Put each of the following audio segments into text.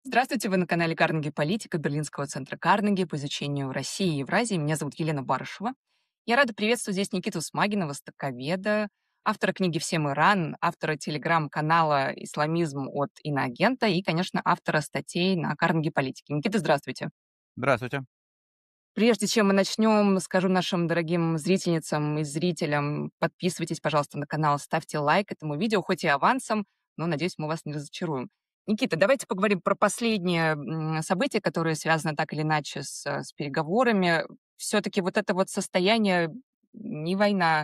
Здравствуйте, вы на канале Карнеги Политика Берлинского центра Карнеги по изучению России и Евразии. Меня зовут Елена Барышева. Я рада приветствовать здесь Никиту Смагина, востоковеда, автора книги «Всем Иран», автора телеграм-канала «Исламизм от иноагента» и, конечно, автора статей на Карнеги Политике. Никита, здравствуйте. Здравствуйте. Прежде чем мы начнем, скажу нашим дорогим зрительницам и зрителям, подписывайтесь, пожалуйста, на канал, ставьте лайк этому видео, хоть и авансом, но, надеюсь, мы вас не разочаруем. Никита, давайте поговорим про последние события, которые связаны так или иначе с переговорами. Все-таки вот это вот состояние не война,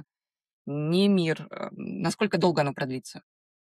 не мир. Насколько долго оно продлится?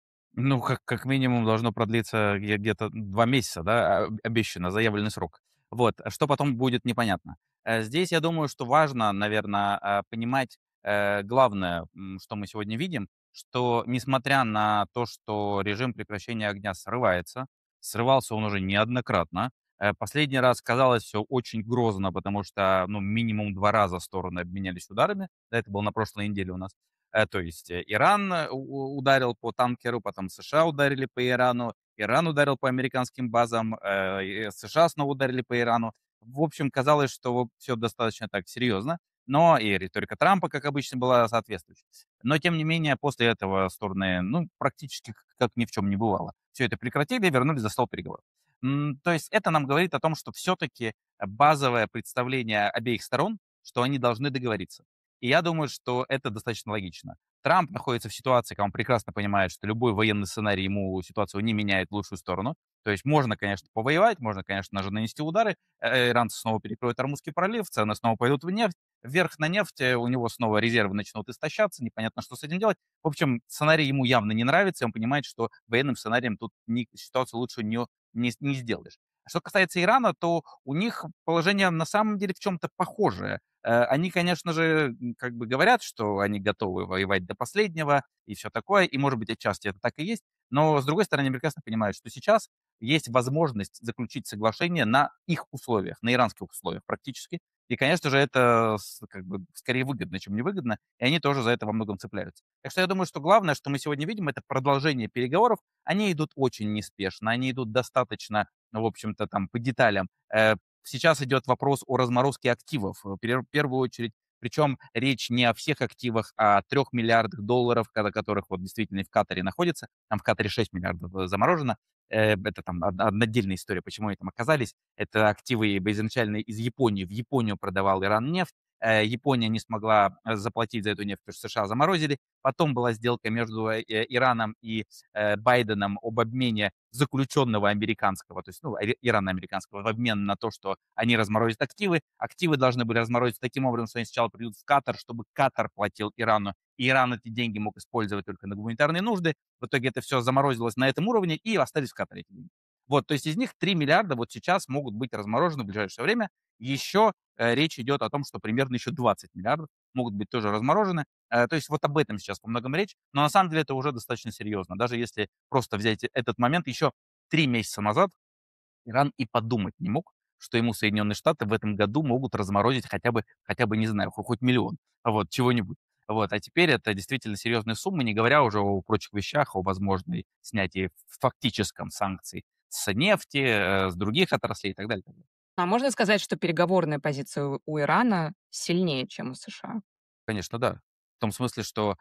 Ну, как минимум должно продлиться где-то 2 месяца, да, обещано, заявленный срок. Вот. А что потом будет, непонятно. Здесь, я думаю, что важно, наверное, понимать, главное, что мы сегодня видим, что несмотря на то, что режим прекращения огня срывается, срывался он уже неоднократно. Последний раз казалось все очень грозно, потому что, ну, минимум 2 раза стороны обменялись ударами. Да, это было на прошлой неделе у нас. То есть Иран ударил по танкеру, потом США ударили по Ирану, Иран ударил по американским базам, и США снова ударили по Ирану. В общем, казалось, что все достаточно так серьезно, но и риторика Трампа, как обычно, была соответствующей. Но, тем не менее, после этого стороны, ну, практически как ни в чем не бывало. Все это прекратили и вернулись за стол переговоров. То есть это нам говорит о том, что все-таки базовое представление обеих сторон, что они должны договориться. И я думаю, что это достаточно логично. Трамп находится в ситуации, когда он прекрасно понимает, что любой военный сценарий ему ситуацию не меняет в лучшую сторону. То есть можно, конечно, повоевать, можно, конечно, даже нанести удары. Иранцы снова перекроют Ормузский пролив, цены снова пойдут в нефть. Вверх на нефть, у него снова резервы начнут истощаться, непонятно, что с этим делать. В общем, сценарий ему явно не нравится, и он понимает, что военным сценарием тут ситуацию лучше не сделаешь. Что касается Ирана, то у них положение на самом деле в чем-то похожее. Они, конечно же, как бы говорят, что они готовы воевать до последнего и все такое, и, может быть, отчасти это так и есть, но, с другой стороны, они прекрасно понимают, что сейчас есть возможность заключить соглашение на их условиях, на иранских условиях практически, и, конечно же, это как бы скорее выгодно, чем невыгодно, и они тоже за это во многом цепляются. Так что я думаю, что главное, что мы сегодня видим, это продолжение переговоров. Они идут очень неспешно, они идут достаточно, ну, в общем-то, там, по деталям. Сейчас идет вопрос о разморозке активов, в первую очередь. Причем речь не о всех активах, а о 3 миллиардах долларов, которых вот действительно в Катаре находится. Там в Катаре 6 миллиардов заморожено. Это там отдельная история, почему они там оказались. Это активы изначально из Японии. В Японию продавал Иран нефть. Япония не смогла заплатить за эту нефть, потому что США заморозили. Потом была сделка между Ираном и Байденом об обмене заключенного американского, то есть, ну, ирано-американского, в обмен на то, что они разморозят активы. Активы должны были разморозить таким образом, что они сначала придут в Катар, чтобы Катар платил Ирану, и Иран эти деньги мог использовать только на гуманитарные нужды. В итоге это все заморозилось на этом уровне, и остались в Катаре эти деньги. Вот, то есть из них 3 миллиарда вот сейчас могут быть разморожены в ближайшее время. Еще речь идет о том, что примерно еще 20 миллиардов могут быть тоже разморожены. То есть вот об этом сейчас по многом речь, но на самом деле это уже достаточно серьезно. Даже если просто взять этот момент, еще 3 месяца назад Иран и подумать не мог, что ему Соединенные Штаты в этом году могут разморозить хотя бы, не знаю, хоть миллион, вот, чего-нибудь. Вот, а теперь это действительно серьезные суммы, не говоря уже о прочих вещах, о возможной снятии фактическом санкций с нефти, с других отраслей и так далее, так далее. А можно сказать, что переговорная позиция у Ирана сильнее, чем у США? Конечно, да. В том смысле, что,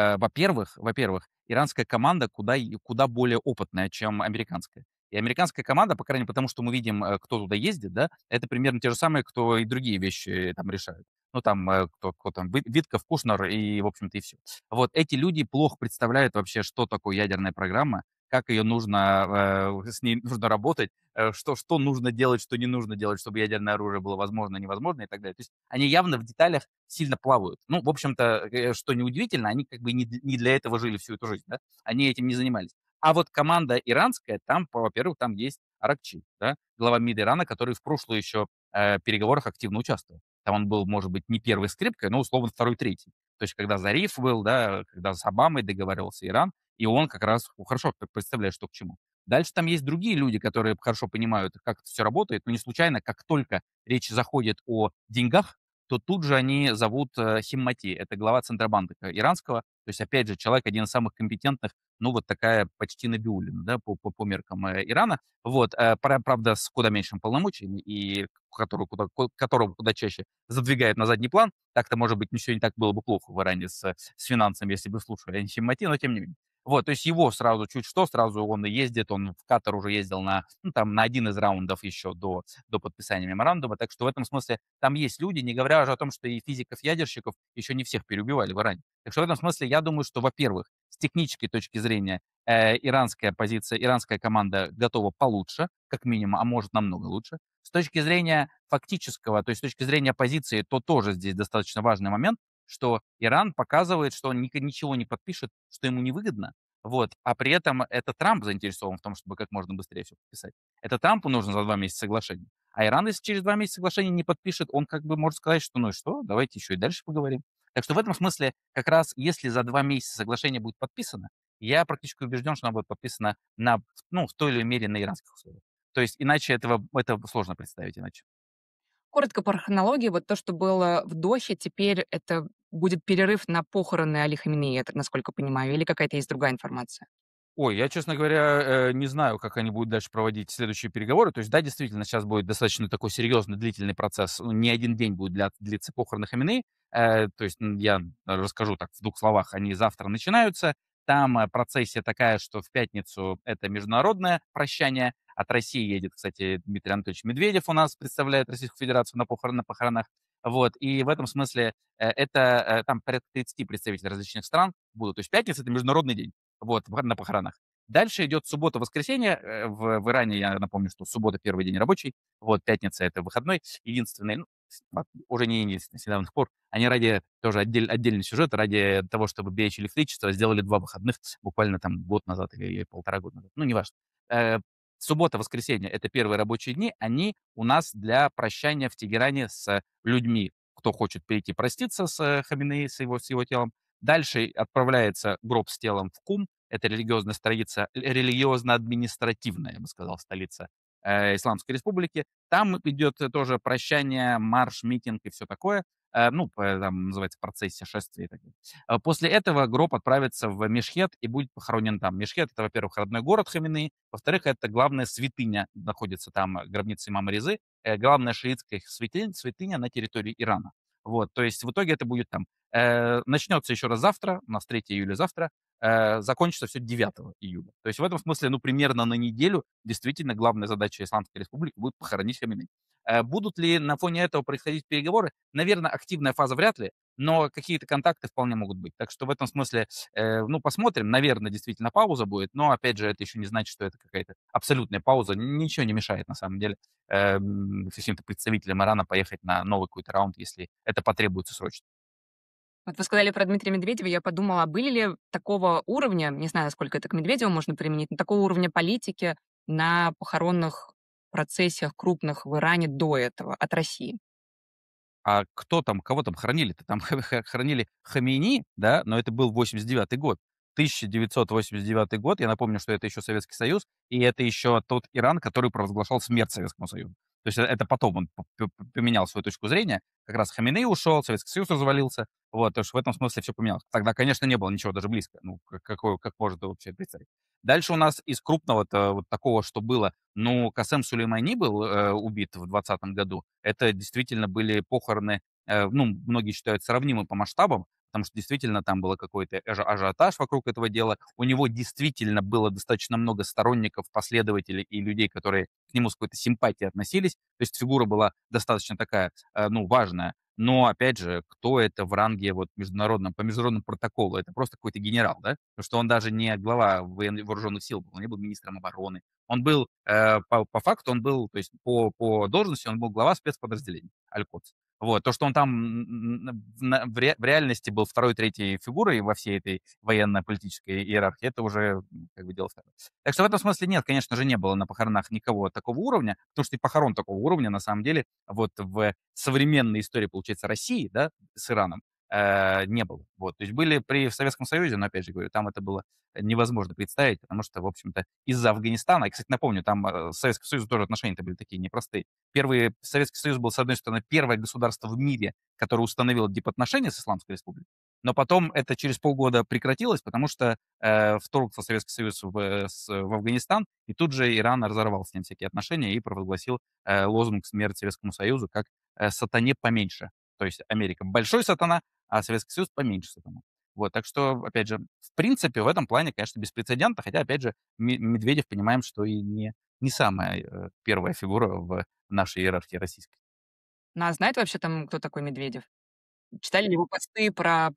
во-первых, иранская команда куда более опытная, чем американская. И американская команда, по крайней мере, потому что мы видим, кто туда ездит, да, это примерно те же самые, кто и другие вещи там решают. Ну, там, кто там, Витков, Кушнер и, в общем-то, и все. Вот эти люди плохо представляют вообще, что такое ядерная программа, как ее нужно, с ней нужно работать, что нужно делать, что не нужно делать, чтобы ядерное оружие было возможно, невозможно и так далее. То есть они явно в деталях сильно плавают. Ну, в общем-то, что неудивительно, они как бы не для этого жили всю эту жизнь, да, они этим не занимались. А вот команда иранская, там, во-первых, там есть Аракчи, да, глава МИД Ирана, который в прошлых еще переговорах активно участвовал. Там он был, может быть, не первой скрипкой, но условно второй, третий. То есть, когда Зариф был, да, когда с Обамой договаривался Иран, и он как раз хорошо представляет, что к чему. Дальше там есть другие люди, которые хорошо понимают, как это все работает, но не случайно, как только речь заходит о деньгах, то тут же они зовут Химмати, это глава Центробанка иранского, то есть, опять же, человек один из самых компетентных, ну, вот такая почти Набиуллина, да, по меркам Ирана, вот, правда, с куда меньшими полномочиями, и которого куда чаще задвигает на задний план. Так-то, может быть, ничего не так было бы плохо в Иране с финансами, если бы слушали Химмати, но тем не менее. Вот, то есть его сразу чуть что, сразу он и ездит, он в Катар уже ездил ну, там, на один из раундов еще до подписания меморандума, так что в этом смысле там есть люди, не говоря уже о том, что и физиков-ядерщиков еще не всех переубивали в Иране. Так что в этом смысле я думаю, что, во-первых, с технической точки зрения иранская позиция, иранская команда готова получше, как минимум, а может намного лучше. С точки зрения фактического, то есть с точки зрения позиции, то тоже здесь достаточно важный момент, что Иран показывает, что он ничего не подпишет, что ему невыгодно, вот, а при этом это Трамп заинтересован в том, чтобы как можно быстрее все подписать. Это Трампу нужно за 2 месяца соглашения. А Иран, если через 2 месяца соглашение не подпишет, он как бы может сказать, что ну и что, давайте еще и дальше поговорим. Так что в этом смысле как раз если за 2 месяца соглашение будет подписано, я практически убежден, что оно будет подписано ну, в той или иной мере на иранских условиях. То есть иначе это сложно представить иначе. Коротко по хронологии, вот то, что было в Дохе, теперь это будет перерыв на похороны Али Хаминеи, это насколько понимаю, или какая-то есть другая информация? Ой, я, честно говоря, не знаю, как они будут дальше проводить следующие переговоры. То есть, да, действительно, сейчас будет достаточно такой серьезный, длительный процесс. Ну, не один день будет длиться похороны Хаминеи. То есть, я расскажу так в 2 словах. Они завтра начинаются. Там процессия такая, что в пятницу это международное прощание. От России едет, кстати, Дмитрий Анатольевич Медведев у нас представляет Российскую Федерацию на похоронах. Вот, и в этом смысле там порядка 30 представителей различных стран будут. То есть пятница — это международный день. Вот, на похоронах. Дальше идет суббота-воскресенье. В Иране, я напомню, что суббота — первый день рабочий, вот, пятница — это выходной. Единственный, ну, уже не единственный, с недавних пор, они ради, тоже отдельный сюжет, ради того, чтобы беречь электричество, сделали 2 выходных буквально там год назад или 1,5 года назад. Ну, неважно. Э, Суббота-воскресенье — это первые рабочие дни, они у нас для прощания в Тегеране с людьми, кто хочет прийти проститься с Хаминеи, с его телом. Дальше отправляется гроб с телом в Кум. Это религиозная столица, религиозно-административная, я бы сказал, столица Исламской Республики. Там идет тоже прощание, марш, митинг и все такое. Ну, там называется процессия, шествие и так далее. После этого гроб отправится в Мешхет и будет похоронен там. Мешхет — это, во-первых, родной город Хаминеи, во-вторых, это главная святыня, находится там гробница имама Резы, главная шиитская святыня на территории Ирана. Вот, то есть в итоге это будет там. Начнется еще раз завтра, у нас 3 июля завтра, закончится все 9 июля. То есть в этом смысле, ну, примерно на неделю действительно главная задача Исламской Республики будет похоронить Хаминеи. Будут ли на фоне этого происходить переговоры? Наверное, активная фаза вряд ли, но какие-то контакты вполне могут быть. Так что в этом смысле, ну, посмотрим. Наверное, действительно пауза будет, но, опять же, это еще не значит, что это какая-то абсолютная пауза. Ничего не мешает, на самом деле, каким-то представителям Ирана поехать на новый какой-то раунд, если это потребуется срочно. Вот вы сказали про Дмитрия Медведева, я подумала, а были ли такого уровня, не знаю, насколько это к Медведеву можно применить, но такого уровня политики на похоронных процессиях крупных в Иране до этого от России? А кого там хоронили-то? Там хоронили Хамейни, да, но это был 89 год. 1989 год, я напомню, что это еще Советский Союз, и это еще тот Иран, который провозглашал смерть Советскому Союзу. То есть это потом он поменял свою точку зрения. Как раз Хаминеи ушел, Советский Союз развалился. Вот, то есть в этом смысле все поменялось. Тогда, конечно, не было ничего даже близко. Ну, как можно это вообще представить? Дальше у нас из крупного-то вот такого, что было, ну, Касем Сулеймани был убит в 2020 году. Это действительно были похороны, ну, многие считают сравнимы по масштабам, потому что действительно там было какой-то ажиотаж вокруг этого дела. У него действительно было достаточно много сторонников, последователей и людей, которые к нему с какой-то симпатией относились. То есть фигура была достаточно такая, ну, важная. Но, опять же, кто это в ранге вот по международному протоколу? Это просто какой-то генерал, да? Потому что он даже не глава вооруженных сил был, он не был министром обороны. Он был, по факту, он был, то есть по должности он был глава спецподразделения Аль-Кодс. Вот. То, что он там в реальности был второй, третьей фигурой во всей этой военно-политической иерархии, это уже как бы дело второе. Так что в этом смысле нет, конечно же, не было на похоронах никого такого уровня, потому что и похорон такого уровня, на самом деле, вот в современной истории, получается, России, да, с Ираном, не было. Вот. То есть были в Советском Союзе, но, опять же говорю, там это было невозможно представить, потому что, в общем-то, из-за Афганистана, и, кстати, напомню, там с Советским Союзом тоже отношения-то были такие непростые. Советский Союз был, с одной стороны, первое государство в мире, которое установило дипотношения с Исламской Республикой, но потом это через полгода прекратилось, потому что вторгся Советский Союз в Афганистан, и тут же Иран разорвал с ним всякие отношения и провозгласил лозунг «Смерть Советскому Союзу» как «сатане поменьше». То есть Америка большой сатана, а Советский Союз поменьше сатана. Вот, так что, опять же, в принципе, в этом плане, конечно, беспрецедентно, хотя, опять же, Медведев, понимаем, что и не самая первая фигура в нашей иерархии российской. Ну, а знает вообще там, кто такой Медведев? Читали ли его посты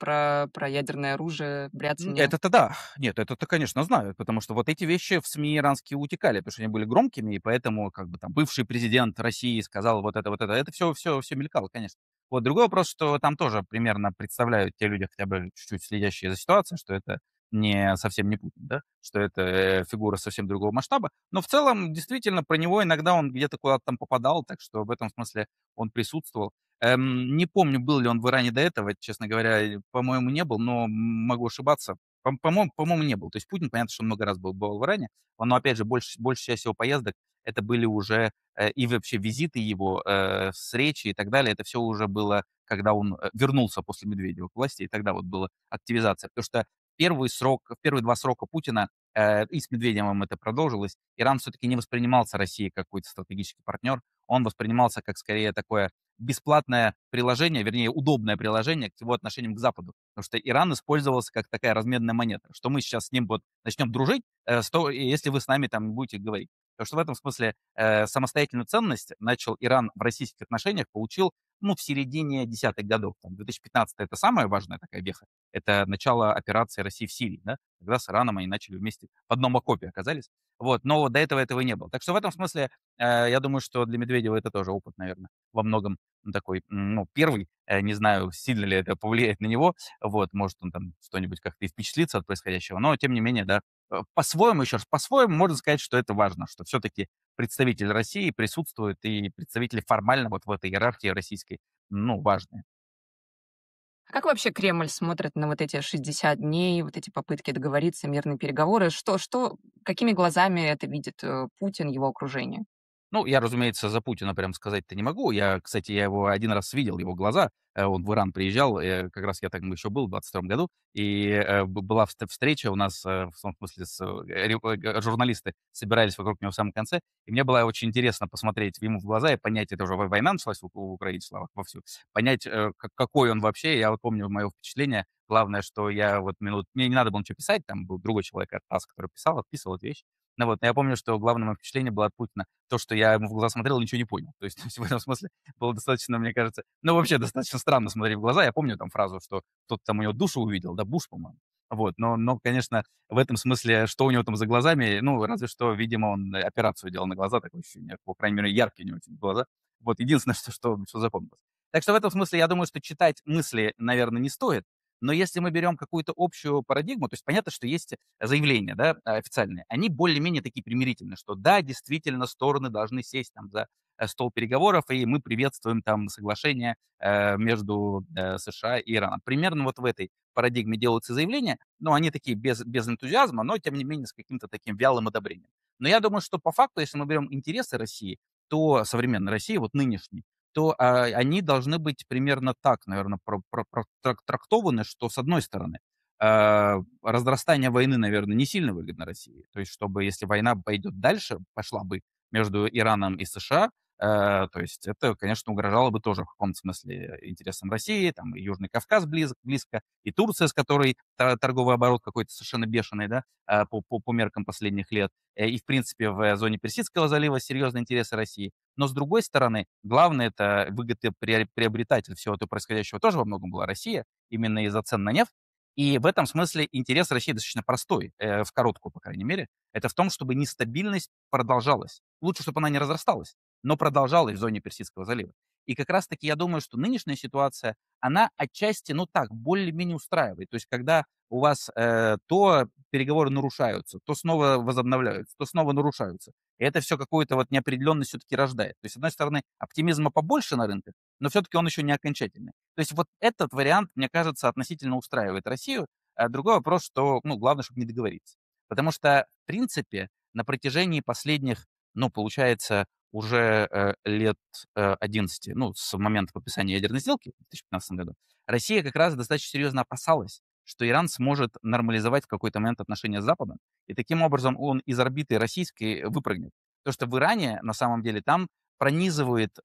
про ядерное оружие, бряцание? Это-то да. Нет, это-то, конечно, знают, потому что вот эти вещи в СМИ иранские утекали, потому что они были громкими, и поэтому как бы там бывший президент России сказал вот это, вот это. Это все мелькало, конечно. Вот другой вопрос, что там тоже примерно представляют те люди, хотя бы чуть-чуть следящие за ситуацией, что это не совсем не Путин, да, что это фигура совсем другого масштаба. Но в целом, действительно, про него иногда он где-то куда-то там попадал, так что в этом смысле он присутствовал. Не помню, был ли он в Иране до этого, честно говоря, по-моему, не был, но могу ошибаться. По-моему, не был. То есть Путин, понятно, что он много раз был в Иране, но, опять же, большая часть его поездок это были уже и вообще визиты его, встречи и так далее. Это все уже было, когда он вернулся после Медведева к власти, и тогда вот была активизация. Потому что первые 2 срока Путина, и с Медведевым это продолжилось, Иран все-таки не воспринимался Россией как какой-то стратегический партнер, он воспринимался как скорее такое бесплатное приложение, вернее, удобное приложение к его отношениям к Западу. Потому что Иран использовался как такая разменная монета, что мы сейчас с ним вот начнем дружить, если вы с нами там будете говорить. Потому что в этом смысле самостоятельную ценность начал Иран в российских отношениях, получил ну, в середине десятых годов. Там, 2015 это самая важная такая веха. Это начало операции России в Сирии, да? Когда с Ираном они начали вместе в одном окопе оказались. Вот, но до этого и не было. Так что в этом смысле я думаю, что для Медведева это тоже опыт, наверное, во многом такой, ну, первый. Не знаю, сильно ли это повлияет на него. Вот, может, он там что-нибудь как-то и впечатлится от происходящего. Но, тем не менее, да, по-своему, еще раз, по-своему можно сказать, что это важно, что все-таки представитель России присутствует, и представители формально вот в этой иерархии российской, ну, важные. А как вообще Кремль смотрит на вот эти 60 дней, вот эти попытки договориться, мирные переговоры? Какими глазами это видит Путин, его окружение? Ну, я, разумеется, за Путина прям сказать-то не могу. Кстати, я его один раз видел, его глаза. Он в Иран приезжал, как раз я там еще был в 22 году, и была встреча у нас, в том смысле, журналисты собирались вокруг него в самом конце, и мне было очень интересно посмотреть ему в глаза и понять, это уже война началась в Украине, слава вовсю, понять, какой он вообще. Я вот помню мое впечатление. Главное, что я вот мне не надо было ничего писать, там был другой человек от ТАСС, который писал, отписывал эти вещи. Ну вот, но я помню, что главное мое впечатление было от Путина то, что я ему в глаза смотрел и ничего не понял. То есть в этом смысле было достаточно, мне кажется, ну, вообще достаточно странно смотреть в глаза. Я помню там фразу, что кто-то там у него душу увидел, да, Буш, по-моему. Вот, но, конечно, в этом смысле, что у него там за глазами, ну, разве что, видимо, он операцию делал на глаза, такое ощущение, по крайней мере, яркие у него эти глаза. Вот, единственное, что запомнилось. Так что в этом смысле, я думаю, что читать мысли, наверное, не стоит, но если мы берем какую-то общую парадигму, то есть понятно, что есть заявления, да, официальные, они более-менее такие примирительные, что да, действительно, стороны должны сесть там за стол переговоров, и мы приветствуем там соглашение между США и Ираном. Примерно вот в этой парадигме делаются заявления, но они такие без энтузиазма, но тем не менее с каким-то таким вялым одобрением. Но я думаю, что по факту, если мы берем интересы России, то современной России, вот нынешней, то они должны быть примерно так, наверное, трактованы, что, с одной стороны, разрастание войны, наверное, не сильно выгодно России. То есть, чтобы, если война пойдет дальше, пошла бы между Ираном и США, то есть это, конечно, угрожало бы тоже в каком-то смысле интересам России, там и Южный Кавказ близко, и Турция, с которой торговый оборот какой-то совершенно бешеный, да, по меркам последних лет, и, в принципе, в зоне Персидского залива серьезные интересы России. Но, с другой стороны, главное, это выгодоприобретатель всего этого происходящего тоже во многом была Россия, именно из-за цен на нефть. И в этом смысле интерес России достаточно простой, в короткую, по крайней мере. Это в том, чтобы нестабильность продолжалась. Лучше, чтобы она не разрасталась, но продолжалась в зоне Персидского залива. И как раз-таки я думаю, что нынешняя ситуация, она отчасти, ну так, более-менее устраивает. То есть когда у вас то переговоры нарушаются, то снова возобновляются, то снова нарушаются. И это все какую-то вот неопределенность все-таки рождает. То есть, с одной стороны, оптимизма побольше на рынках, но все-таки он еще не окончательный. То есть вот этот вариант, мне кажется, относительно устраивает Россию. А другой вопрос, что, ну, главное, чтобы не договориться. Потому что, в принципе, на протяжении последних, ну, получается, уже лет 11, ну, с момента подписания ядерной сделки в 2015 году, Россия как раз достаточно серьезно опасалась, что Иран сможет нормализовать в какой-то момент отношения с Западом, и таким образом он из орбиты российской выпрыгнет. То, что в Иране, на самом деле, там пронизывает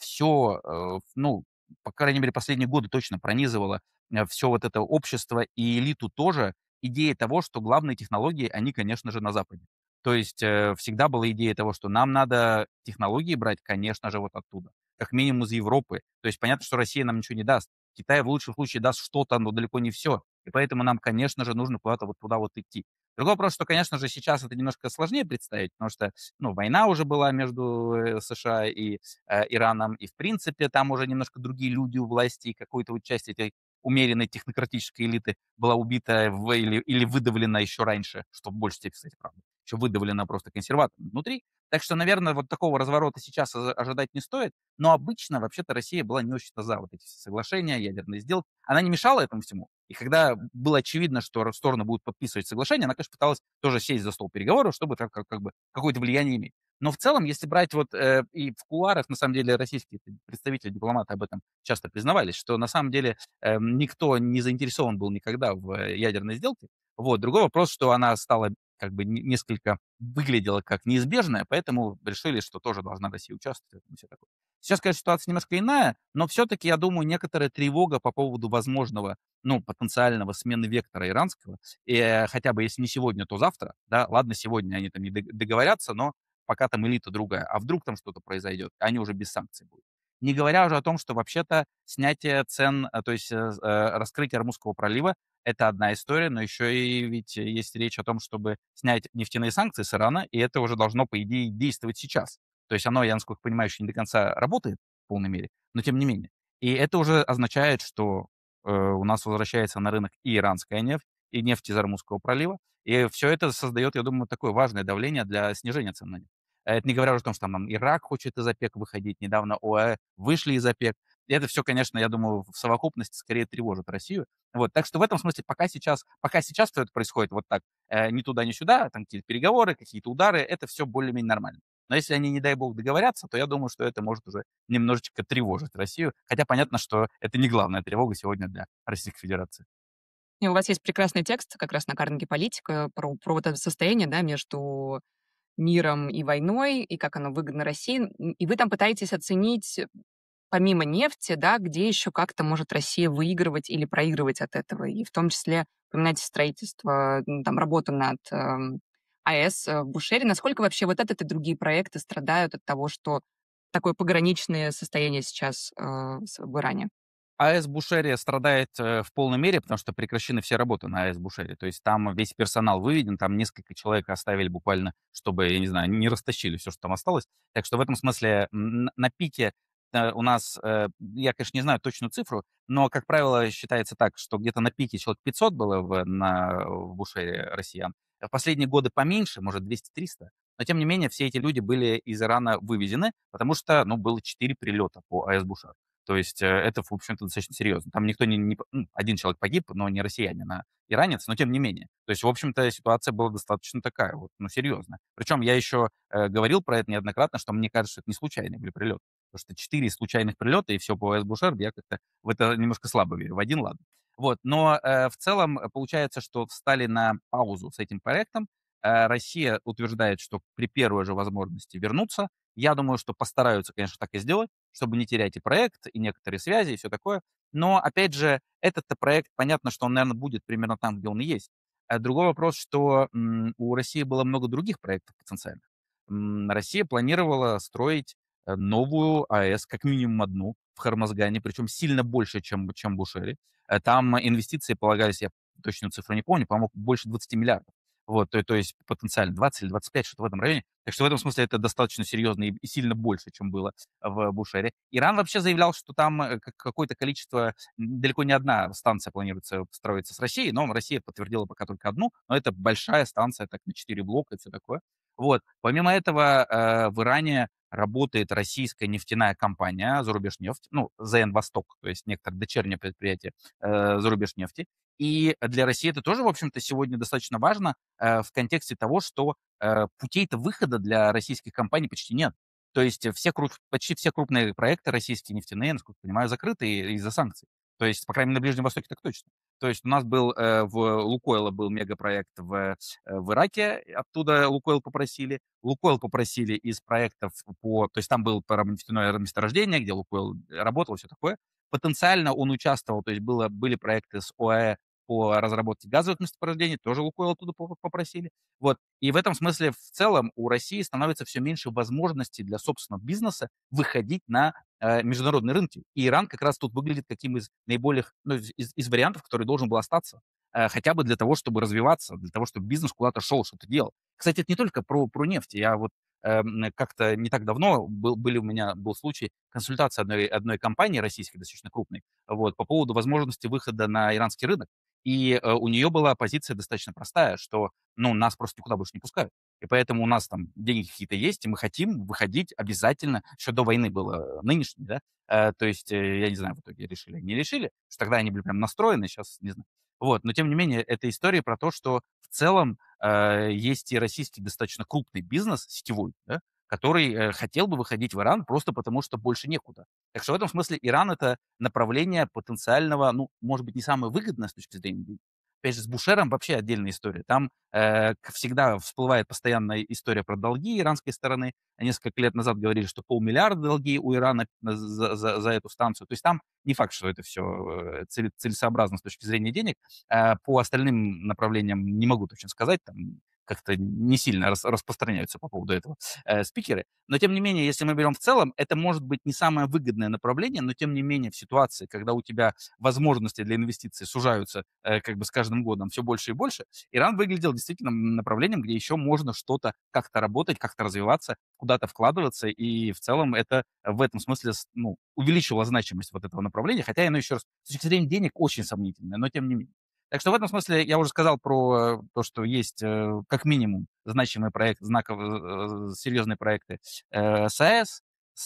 все, ну, по крайней мере, последние годы точно пронизывало все вот это общество и элиту тоже, идея того, что главные технологии, они, конечно же, на Западе. То есть всегда была идея того, что нам надо технологии брать, конечно же, вот оттуда, как минимум из Европы. То есть понятно, что Россия нам ничего не даст. Китай в лучшем случае даст что-то, но далеко не все. И поэтому нам, конечно же, нужно куда-то вот туда вот идти. Другой вопрос, что, конечно же, сейчас это немножко сложнее представить, потому что, ну, война уже была между США и Ираном, и, в принципе, там уже немножко другие люди у власти, и какую-то вот часть этой умеренной технократической элиты была убита или выдавлена еще раньше, что в большей степени, кстати, правда, еще выдавлена просто консерваторами внутри. Так что, наверное, вот такого разворота сейчас ожидать не стоит, но обычно, вообще-то, Россия была не очень за вот эти все соглашения, ядерные сделки. Она не мешала этому всему. И когда было очевидно, что стороны будут подписывать соглашение, она, конечно, пыталась тоже сесть за стол переговоров, чтобы как бы какое-то влияние иметь. Но в целом, если брать вот и в кулуарах, на самом деле, российские представители, дипломаты об этом часто признавались, что на самом деле никто не заинтересован был никогда в ядерной сделке. Вот. Другой вопрос, что она стала как бы несколько выглядела как неизбежная, поэтому решили, что тоже должна Россия участвовать в этом и всё такое. Сейчас, конечно, ситуация немножко иная, но все-таки, я думаю, некоторая тревога по поводу возможного, ну, потенциального смены вектора иранского, хотя бы если не сегодня, то завтра, да, ладно, сегодня они там не договорятся, но пока там элита другая, а вдруг там что-то произойдет, они уже без санкций будут. Не говоря уже о том, что вообще-то снятие цен, то есть раскрытие Армузского пролива, это одна история, но еще и ведь есть речь о том, чтобы снять нефтяные санкции с Ирана, и это уже должно, по идее, действовать сейчас. То есть оно, я насколько понимаю, еще не до конца работает в полной мере, но тем не менее. И это уже означает, что у нас возвращается на рынок и иранская нефть, и нефть из Армузского пролива. И все это создает, я думаю, такое важное давление для снижения цен на нефть. Это не говоря уже о том, что там Ирак хочет из ОПЕК выходить, недавно ОАЭ вышли из ОПЕК. И это все, конечно, я думаю, в совокупности скорее тревожит Россию. Вот, так что в этом смысле пока сейчас все это происходит вот так, ни туда, ни сюда, там какие-то переговоры, какие-то удары, это все более-менее нормально. Но если они, не дай бог, договорятся, то я думаю, что это может уже немножечко тревожить Россию. Хотя понятно, что это не главная тревога сегодня для Российской Федерации. И у вас есть прекрасный текст как раз на Carnegie Политика про вот это состояние, да, между миром и войной, и как оно выгодно России. И вы там пытаетесь оценить, помимо нефти, да, где еще как-то может Россия выигрывать или проигрывать от этого. И в том числе упоминаете строительство, там, работу над АЭС в Бушере. Насколько вообще вот этот и другие проекты страдают от того, что такое пограничное состояние сейчас в Иране? АЭС Бушере страдает в полной мере, потому что прекращены все работы на АЭС Бушере. То есть там весь персонал выведен, там несколько человек оставили буквально, чтобы, я не знаю, не растащили все, что там осталось. Так что в этом смысле на пике у нас, я, конечно, не знаю точную цифру, но, как правило, считается так, что где-то на пике человек 500 было в Бушере россиян. В последние годы поменьше, может, 200-300. Но, тем не менее, все эти люди были из Ирана вывезены, потому что, ну, было 4 прилета по АЭС Бушер. То есть это, в общем-то, достаточно серьезно. Там никто ну, один человек погиб, но не россиянин, а иранец, но тем не менее. То есть, в общем-то, ситуация была достаточно такая вот, ну, серьезная. Причем я еще говорил про это неоднократно, что мне кажется, что это не случайный были прилет. Потому что 4 случайных прилета и все по АЭС Бушер, я как-то в это немножко слабо верю. В один, ладно. Вот, но в целом получается, что встали на паузу с этим проектом. Россия утверждает, что при первой же возможности вернуться. Я думаю, что постараются, конечно, так и сделать, чтобы не терять и проект, и некоторые связи, и все такое. Но, опять же, этот-то проект, понятно, что он, наверное, будет примерно там, где он и есть. Другой вопрос, что у России было много других проектов потенциальных. Россия планировала строить новую АЭС, как минимум одну, в Хормозгане, причем сильно больше, чем в Бушере. Там инвестиции полагались, я точную цифру не помню, по-моему, больше 20 миллиардов. Вот, то есть потенциально 20 или 25, что-то в этом районе. Так что в этом смысле это достаточно серьезно и сильно больше, чем было в Бушере. Иран вообще заявлял, что там какое-то количество, далеко не одна станция планируется строиться с Россией, но Россия подтвердила пока только одну, но это большая станция, так, на 4 блока и все такое. Вот. Помимо этого, в Иране работает российская нефтяная компания «Зарубежнефть», ну, ЗН «Восток», то есть некоторое дочернее предприятие «Зарубежнефти». И для России это тоже, в общем-то, сегодня достаточно важно в контексте того, что путей-то выхода для российских компаний почти нет. То есть почти все крупные проекты российские нефтяные, насколько я понимаю, закрыты из-за санкций. То есть, по крайней мере, на Ближнем Востоке так точно. То есть у нас был в Лукойла был мегапроект в Ираке, оттуда Лукойл попросили. Лукойл попросили из проектов то есть там было нефтяное месторождение, где Лукойл работал, все такое. Потенциально он участвовал, то есть были проекты с ОАЭ по разработке газовых месторождений, тоже Лукойл оттуда попросили. Вот. И в этом смысле в целом у России становится все меньше возможностей для собственного бизнеса выходить на международные рынки. И Иран как раз тут выглядит каким из наиболее, ну, из вариантов, который должен был остаться. Хотя бы для того, чтобы развиваться, для того, чтобы бизнес куда-то шел, что-то делал. Кстати, это не только про нефть. Я вот как-то не так давно у меня был случай консультации одной компании российской, достаточно крупной, вот, по поводу возможности выхода на иранский рынок. И у нее была позиция достаточно простая, что, ну, нас просто никуда больше не пускают. И поэтому у нас там деньги какие-то есть, и мы хотим выходить обязательно. Еще до войны было нынешней, да. То есть, я не знаю, в итоге решили, не решили, что тогда они были прям настроены, сейчас не знаю. Вот, но тем не менее, это история про то, что в целом есть и российский достаточно крупный бизнес сетевой, да, который хотел бы выходить в Иран просто потому, что больше некуда. Так что в этом смысле Иран — это направление потенциального, ну, может быть, не самое выгодное с точки зрения денег. Опять же, с Бушером вообще отдельная история. Там всегда всплывает постоянная история про долги иранской стороны. Несколько лет назад говорили, что 500 миллиарда долги у Ирана за эту станцию. То есть там не факт, что это все целесообразно с точки зрения денег. По остальным направлениям не могу точно сказать. Там как-то не сильно распространяются по поводу этого спикеры. Но, тем не менее, если мы берем в целом, это может быть не самое выгодное направление, но, тем не менее, в ситуации, когда у тебя возможности для инвестиций сужаются как бы с каждым годом все больше и больше, Иран выглядел действительно направлением, где еще можно что-то как-то работать, как-то развиваться, куда-то вкладываться, и в целом это в этом смысле ну, увеличило значимость вот этого направления, хотя оно еще раз, с точки зрения денег, очень сомнительное, но тем не менее. Так что в этом смысле я уже сказал про то, что есть как минимум значимый проект, знаковые, серьезные проекты с АЭС,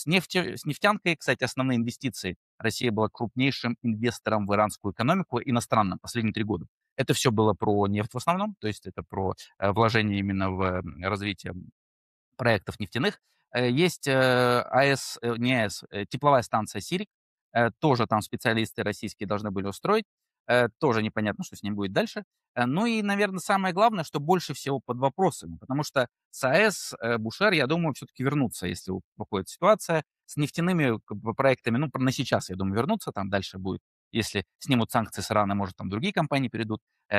с нефтянкой, кстати, основные инвестиции. Россия была крупнейшим инвестором в иранскую экономику, иностранным, последние 3 года. Это все было про нефть в основном, то есть это про вложение именно в развитие проектов нефтяных. Есть АЭС, не АЭС, тепловая станция «Сирик». Тоже там специалисты российские должны были устроить. Тоже непонятно, что с ним будет дальше. Ну и, наверное, самое главное, что больше всего под вопросами, потому что с АЭС Бушер, я думаю, все-таки вернутся, если уходит ситуация. С нефтяными как бы, проектами, ну, на сейчас, я думаю, вернутся, там дальше будет. Если снимут санкции с Ирана, может, там другие компании перейдут.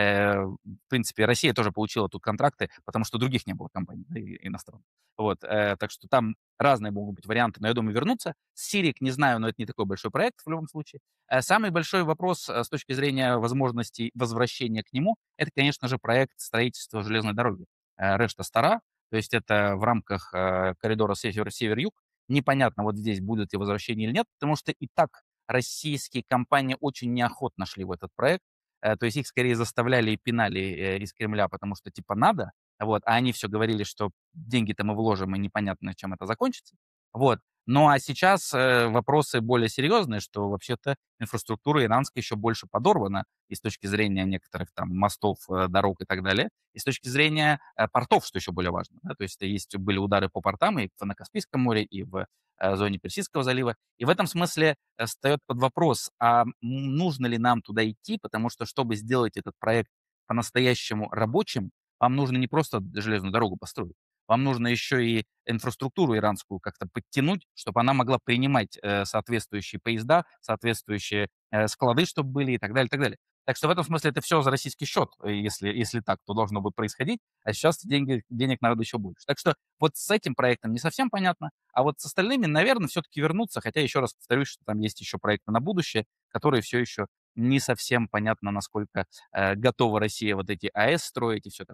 В принципе, Россия тоже получила тут контракты, потому что других не было компаний, да, иностранных. Вот, так что там разные могут быть варианты, но я думаю, вернуться. Сирик, не знаю, но это не такой большой проект в любом случае. Самый большой вопрос с точки зрения возможностей возвращения к нему, это, конечно же, проект строительства железной дороги. Решта-Стара, то есть это в рамках коридора север-юг. Непонятно, вот здесь будет ли возвращение или нет, потому что и так российские компании очень неохотно шли в этот проект. То есть их скорее заставляли и пинали из Кремля, потому что типа надо, вот, а они все говорили, что деньги-то мы вложим, и непонятно, чем это закончится. Вот. Ну а сейчас вопросы более серьезные, что вообще-то инфраструктура иранская еще больше подорвана и с точки зрения некоторых там мостов, дорог и так далее, и с точки зрения портов, что еще более важно. Да? То есть были удары по портам и на Каспийском море, и в зоне Персидского залива. И в этом смысле встает под вопрос, а нужно ли нам туда идти, потому что, чтобы сделать этот проект по-настоящему рабочим, вам нужно не просто железную дорогу построить, вам нужно еще и инфраструктуру иранскую как-то подтянуть, чтобы она могла принимать соответствующие поезда, соответствующие склады, чтобы были и так далее, и так далее. Так что в этом смысле это все за российский счет, если так, то должно будет происходить, а сейчас денег надо еще больше. Так что вот с этим проектом не совсем понятно, а вот с остальными, наверное, все-таки вернутся, хотя еще раз повторюсь, что там есть еще проекты на будущее, которые все еще не совсем понятно, насколько готова Россия вот эти АЭС строить и все такое.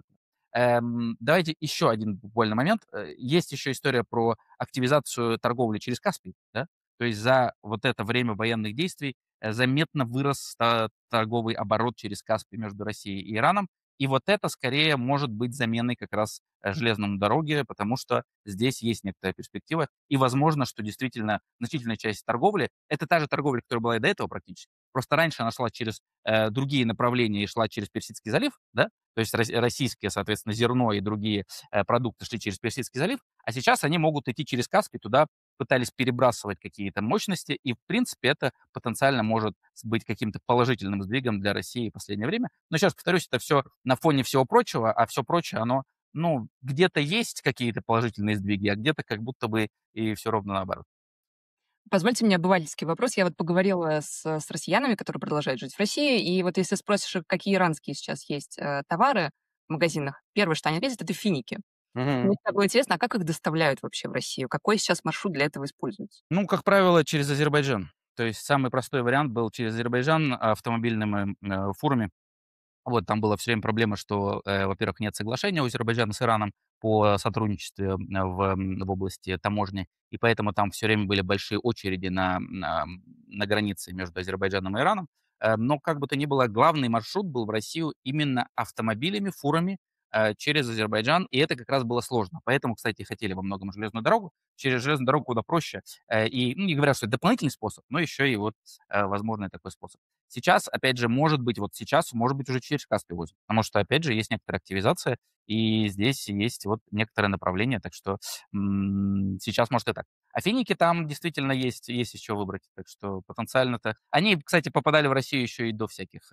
Давайте еще один буквально момент. Есть еще история про активизацию торговли через Каспий, да? То есть за вот это время военных действий заметно вырос торговый оборот через Каспий между Россией и Ираном. И вот это скорее может быть заменой как раз железному дороге, потому что здесь есть некоторая перспектива. И возможно, что действительно значительная часть торговли — это та же торговля, которая была и до этого практически. Просто раньше она шла через другие направления и шла через Персидский залив, да? То есть российские, соответственно, зерно и другие продукты шли через Персидский залив, а сейчас они могут идти через Каспий, туда пытались перебрасывать какие-то мощности, и, в принципе, это потенциально может быть каким-то положительным сдвигом для России в последнее время. Но сейчас, повторюсь, это все на фоне всего прочего, а все прочее, оно, ну, где-то есть какие-то положительные сдвиги, а где-то как будто бы и все ровно наоборот. Позвольте мне обывательский вопрос. Я вот поговорила с россиянами, которые продолжают жить в России, и вот если спросишь, какие иранские сейчас есть товары в магазинах, первое, что они ответят, это финики. Мне всегда было интересно, а как их доставляют вообще в Россию? Какой сейчас маршрут для этого используется? Ну, как правило, через Азербайджан. То есть самый простой вариант был через Азербайджан автомобильными фурами. Вот, там была все время проблема, что, во-первых, нет соглашения у Азербайджана с Ираном по сотрудничеству в области таможни, и поэтому там все время были большие очереди на границе между Азербайджаном и Ираном. Но как бы то ни было, главный маршрут был в Россию именно автомобилями, фурами, через Азербайджан, и это как раз было сложно. Поэтому, кстати, хотели во многом железную дорогу. Через железную дорогу куда проще. И, ну, не говорят, что это дополнительный способ, но еще и вот, возможный такой способ. Сейчас, опять же, может быть, вот сейчас, может быть, уже через Каспий возят. Потому что, опять же, есть некоторая активизация, и здесь есть вот некоторое направление, так что сейчас может и так. А финики там действительно есть из чего выбрать, так что потенциально-то... Они, кстати, попадали в Россию еще и до всяких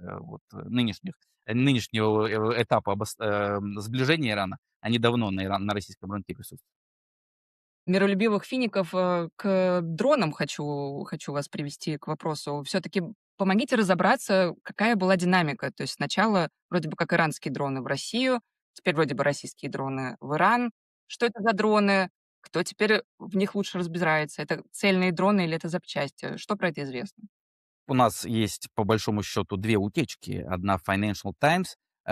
нынешнего этапа сближения Ирана. Они давно на российском рынке присутствуют. Миролюбивых фиников к дронам хочу вас привести к вопросу. Все-таки помогите разобраться, какая была динамика. То есть сначала вроде бы как иранские дроны в Россию, теперь вроде бы российские дроны в Иран. Что это за дроны? Кто теперь в них лучше разбирается? Это цельные дроны или это запчасти? Что про это известно? У нас есть, по большому счету, 2 утечки. Одна Financial Times,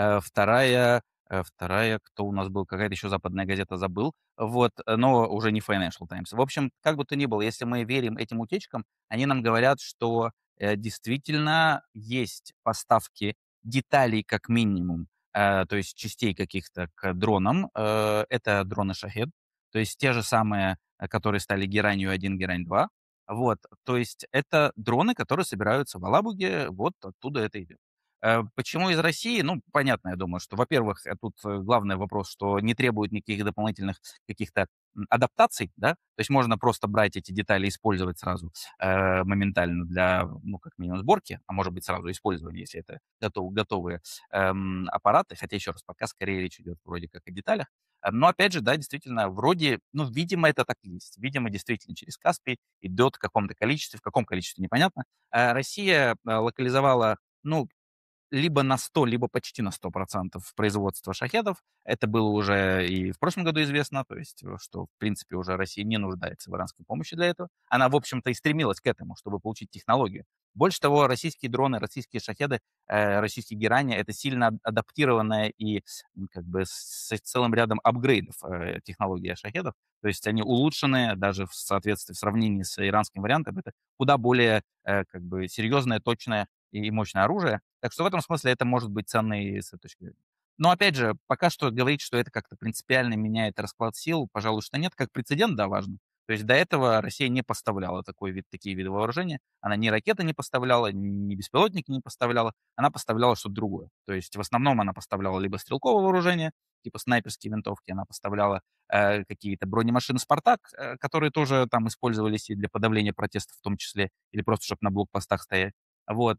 вторая, кто у нас был, какая-то еще западная газета, забыл. Вот, но уже не Financial Times. В общем, как бы то ни было, если мы верим этим утечкам, они нам говорят, что, действительно есть поставки деталей как минимум, то есть частей каких-то к дронам. Это дроны "Шахед", то есть те же самые, которые стали Геранью-1, Герань-2. Вот, то есть это дроны, которые собираются в Алабуге, вот оттуда это идет. Почему из России? Ну, понятно, я думаю, что, во-первых, тут главный вопрос, что не требует никаких дополнительных каких-то адаптаций, да, то есть можно просто брать эти детали и использовать сразу моментально для, ну, как минимум, сборки, а может быть, сразу использования, если это готовые аппараты, хотя, еще раз, пока скорее речь идет вроде как о деталях. Но опять же, да, действительно, вроде, ну, видимо, это так и есть. Видимо, действительно, через Каспий идет в каком-то количестве, в каком количестве непонятно. Россия локализовала, ну, либо на 100, либо почти на 100% производства шахедов. Это было уже и в прошлом году известно, то есть, что, в принципе, уже Россия не нуждается в иранской помощи для этого. Она, в общем-то, и стремилась к этому, чтобы получить технологию. Больше того, российские дроны, российские шахеды, российские герани — это сильно адаптированная и как бы с целым рядом апгрейдов технология шахедов. То есть они улучшены даже в соответствии, в сравнении с иранским вариантом. Это куда более как бы серьезное, точное и мощное оружие. Так что в этом смысле это может быть ценно и с этой точки зрения. Но опять же, пока что говорить, что это как-то принципиально меняет расклад сил, пожалуй, что нет. Как прецедент, да, важно. То есть до этого Россия не поставляла такие виды вооружения. Она ни ракеты не поставляла, ни беспилотники не поставляла. Она поставляла что-то другое. То есть в основном она поставляла либо стрелковое вооружение, типа снайперские винтовки, она поставляла какие-то бронемашины «Спартак», которые тоже там использовались и для подавления протестов в том числе, или просто чтобы на блокпостах стоять. Вот,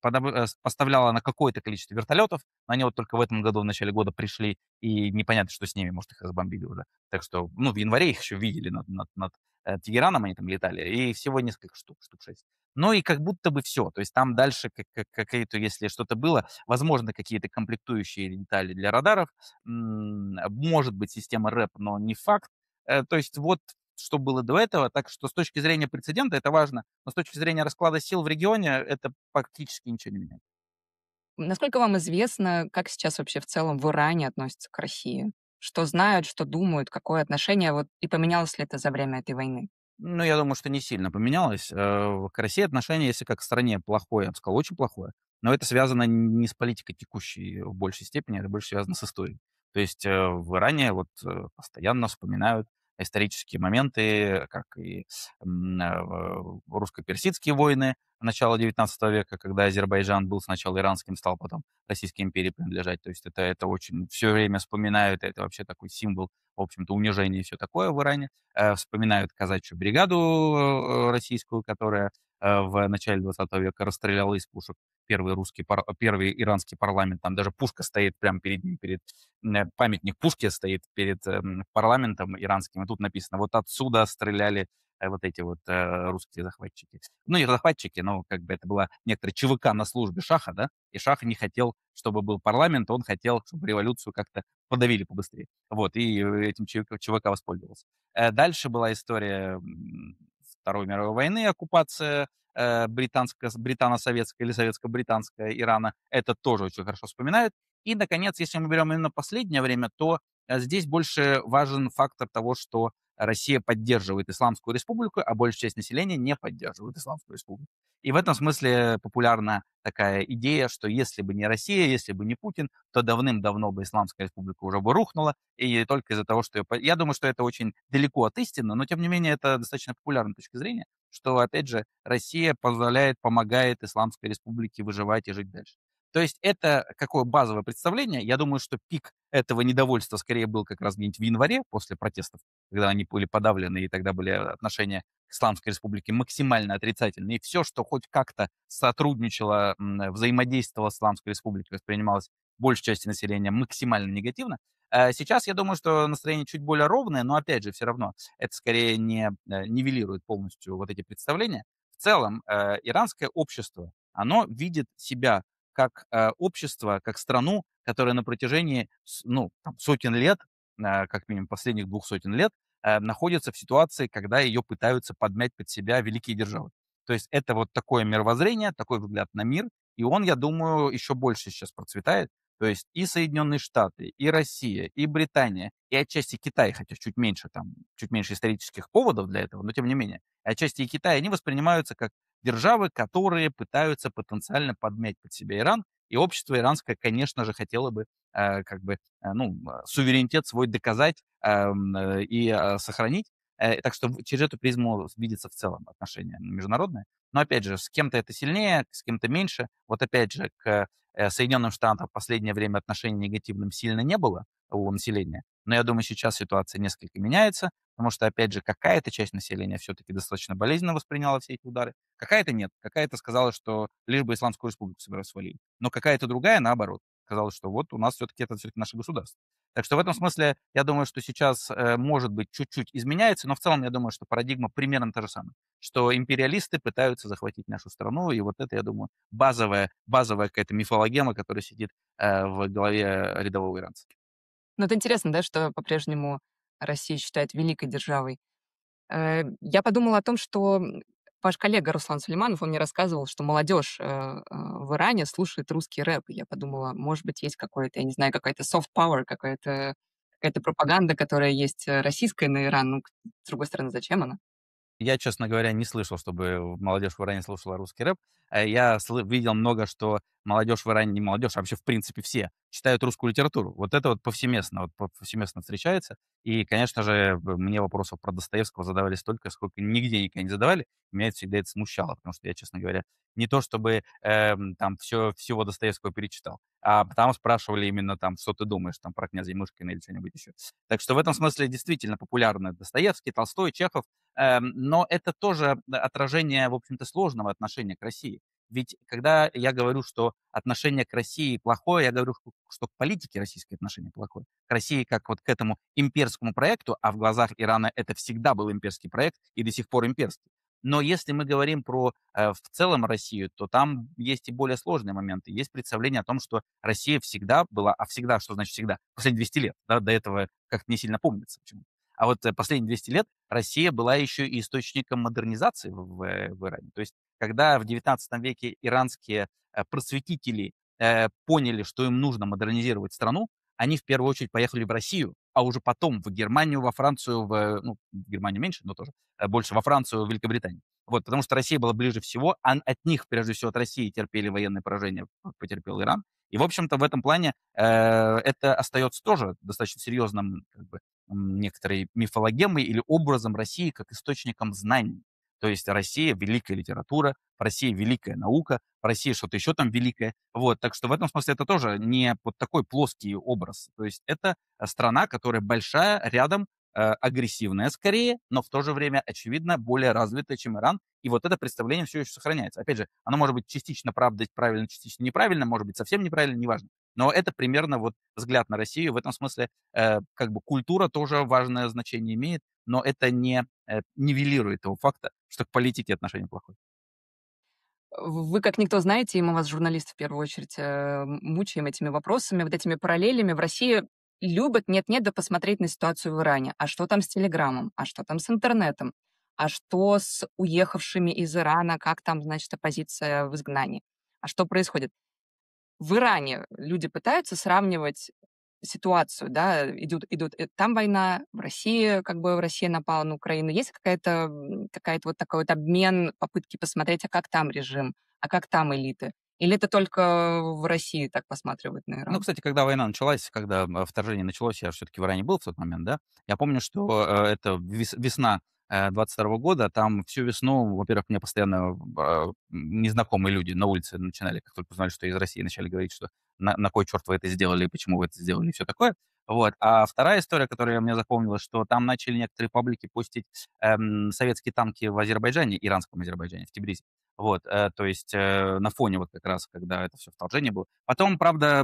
поставляла на какое-то количество вертолетов, но они вот только в этом году, в начале года пришли, и непонятно, что с ними, может, их разбомбили уже. Так что, ну, в январе их еще видели над Тегераном, они там летали, и всего несколько штук 6. Ну и как будто бы все. То есть там дальше какие-то, если что-то было, возможно, какие-то комплектующие детали для радаров, может быть, система РЭП, но не факт. То есть вот что было до этого. Так что с точки зрения прецедента это важно, но с точки зрения расклада сил в регионе это практически ничего не меняет. Насколько вам известно, как сейчас вообще в целом в Иране относятся к России? Что знают, что думают, какое отношение, вот, и поменялось ли это за время этой войны? Ну, я думаю, что не сильно поменялось. К России отношение, если как к стране плохое, я бы сказал, очень плохое, но это связано не с политикой текущей в большей степени, это больше связано с историей. То есть в Иране вот постоянно вспоминают исторические моменты, как и русско-персидские войны начала XIX века, когда Азербайджан был сначала иранским, стал потом Российской империи принадлежать. То есть это очень все время вспоминают, это вообще такой символ, в общем-то, унижения и все такое в Иране. Вспоминают казачью бригаду российскую, которая в начале 20 века расстреляла из пушек первый иранский парламент. Там даже пушка стоит прямо перед ним, памятник пушке стоит перед парламентом иранским, и тут написано, вот отсюда стреляли вот эти вот русские захватчики. Ну, не захватчики, но как бы это была некоторая ЧВК на службе Шаха, да, и Шах не хотел, чтобы был парламент, он хотел, чтобы революцию как-то подавили побыстрее. Вот, и этим ЧВК воспользовался. Дальше была история Второй мировой войны, оккупация британо-советская или советско-британская Ирана. Это тоже очень хорошо вспоминают. И, наконец, если мы берем именно последнее время, то здесь больше важен фактор того, что Россия поддерживает Исламскую республику, а большая часть населения не поддерживает Исламскую республику. И в этом смысле популярна такая идея, что если бы не Россия, если бы не Путин, то давным-давно бы Исламская республика уже бы рухнула, и только из-за того, что... Я думаю, что это очень далеко от истины, но, тем не менее, это достаточно популярная точка зрения, что, опять же, Россия позволяет, помогает Исламской республике выживать и жить дальше. То есть это какое базовое представление. Я думаю, что пик этого недовольства скорее был как раз где-нибудь в январе после протестов, когда они были подавлены, и тогда были отношения к Исламской республике максимально отрицательные. И все, что хоть как-то сотрудничало, взаимодействовало с Исламской республикой, воспринималось большей части населения максимально негативно. Сейчас я думаю, что настроение чуть более ровное, но опять же, все равно это скорее не нивелирует полностью вот эти представления. В целом, иранское общество, оно видит себя как общество, как страну, которая на протяжении ну, там, сотен лет, как минимум последних 200 лет, находится в ситуации, когда ее пытаются подмять под себя великие державы. То есть это вот такое мировоззрение, такой взгляд на мир, и он, я думаю, еще больше сейчас процветает. То есть и Соединенные Штаты, и Россия, и Британия, и отчасти Китай, хотя чуть меньше там, чуть меньше исторических поводов для этого, но тем не менее, отчасти и Китай, они воспринимаются как державы, которые пытаются потенциально подмять под себя Иран, и общество иранское, конечно же, хотело бы суверенитет свой доказать и сохранить. Так что через эту призму видится в целом отношение международное. Но опять же, с кем-то это сильнее, с кем-то меньше. Вот опять же, к Соединенным Штатам в последнее время отношений негативным сильно не было у населения. Но я думаю, сейчас ситуация несколько меняется, потому что, опять же, какая-то часть населения все-таки достаточно болезненно восприняла все эти удары, какая-то нет. Какая-то сказала, что лишь бы Исламскую республику собираются свалить. Но какая-то другая, наоборот, сказала, что вот у нас все-таки это все-таки наше государство. Так что в этом смысле я думаю, что сейчас, может быть, чуть-чуть изменяется, но в целом я думаю, что парадигма примерно та же самая. Что империалисты пытаются захватить нашу страну, и вот это, я думаю, базовая какая-то мифологема, которая сидит в голове рядового иранца. Ну, это интересно, да, что по-прежнему Россия считает великой державой. Я подумала о том, что ваш коллега Руслан Сулейманов, он мне рассказывал, что молодежь в Иране слушает русский рэп. И я подумала, может быть, есть какой-то, я не знаю, какая-то soft power, какая-то пропаганда, которая есть российская на Иран. Ну, с другой стороны, зачем она? Я, честно говоря, не слышал, чтобы молодежь в Иране слушала русский рэп. Я видел много, что молодежь в Иране, не молодежь, а вообще в принципе все читают русскую литературу. Вот это вот повсеместно, повсеместно встречается. И, конечно же, мне вопросов про Достоевского задавали столько, сколько нигде никогда не задавали. Меня это всегда это смущало, потому что я, честно говоря, не то чтобы там всего Достоевского перечитал, а там спрашивали именно там, что ты думаешь там про князя Мышкина или что-нибудь еще. Так что в этом смысле действительно популярны Достоевский, Толстой, Чехов. Но это тоже отражение, в общем-то, сложного отношения к России. Ведь когда я говорю, что отношение к России плохое, я говорю, что к политике российское отношение плохое. К России как вот к этому имперскому проекту, а в глазах Ирана это всегда был имперский проект и до сих пор имперский. Но если мы говорим про в целом Россию, то там есть и более сложные моменты. Есть представление о том, что Россия всегда была, а всегда, что значит всегда? Последние 200 лет, да, до этого как-то не сильно помнится почему. А вот последние 200 лет Россия была еще и источником модернизации в Иране. То есть, когда в XIX веке иранские просветители поняли, что им нужно модернизировать страну, они в первую очередь поехали в Россию, а уже потом в Германию, во Францию, ну, в Германию меньше, но тоже больше во Францию, в Великобританию. Вот, потому что Россия была ближе всего, а от них, прежде всего, от России терпели военное поражение, потерпел Иран. И, в общем-то, в этом плане это остается тоже достаточно серьезным, как бы, некоторой мифологемой или образом России как источником знаний. То есть Россия — великая литература, Россия — великая наука, Россия — что-то еще там великое. Вот, так что в этом смысле это тоже не вот такой плоский образ. То есть это страна, которая большая, рядом, агрессивная скорее, но в то же время, очевидно, более развитая, чем Иран. И вот это представление все еще сохраняется. Опять же, оно может быть частично правильно, частично неправильно, может быть совсем неправильно, неважно. Но это примерно вот взгляд на Россию. В этом смысле как бы культура тоже важное значение имеет, но это не нивелирует того факта, что к политике отношение плохое. Вы как никто знаете, и мы вас, журналисты, в первую очередь, мучаем этими вопросами, вот этими параллелями. В России любят нет-нет, да посмотреть на ситуацию в Иране. А что там с Телеграмом? А что там с интернетом? А что с уехавшими из Ирана? Как там, значит, оппозиция в изгнании? А что происходит? В Иране люди пытаются сравнивать ситуацию, да, идут, там война, в России, как бы Россия напала на Украину. Есть какая-то вот такой вот обмен, попытки посмотреть, а как там режим, а как там элиты? Или это только в России так посматривают на Ну, Иран? кстати, когда война началась, когда вторжение началось, я все-таки в Иране был в тот момент, да, я помню, что это весна 22 года, там всю весну, во-первых, мне постоянно незнакомые люди на улице начинали, как только узнали, что я из России, начали говорить, что на кой черт вы это сделали, почему вы это сделали и все такое. Вот. А вторая история, которая мне запомнилась, что там начали некоторые паблики постить советские танки в Азербайджане, иранском Азербайджане, в Тибризе. Вот, то есть на фоне вот как раз, когда это все вторжение было. Потом, правда,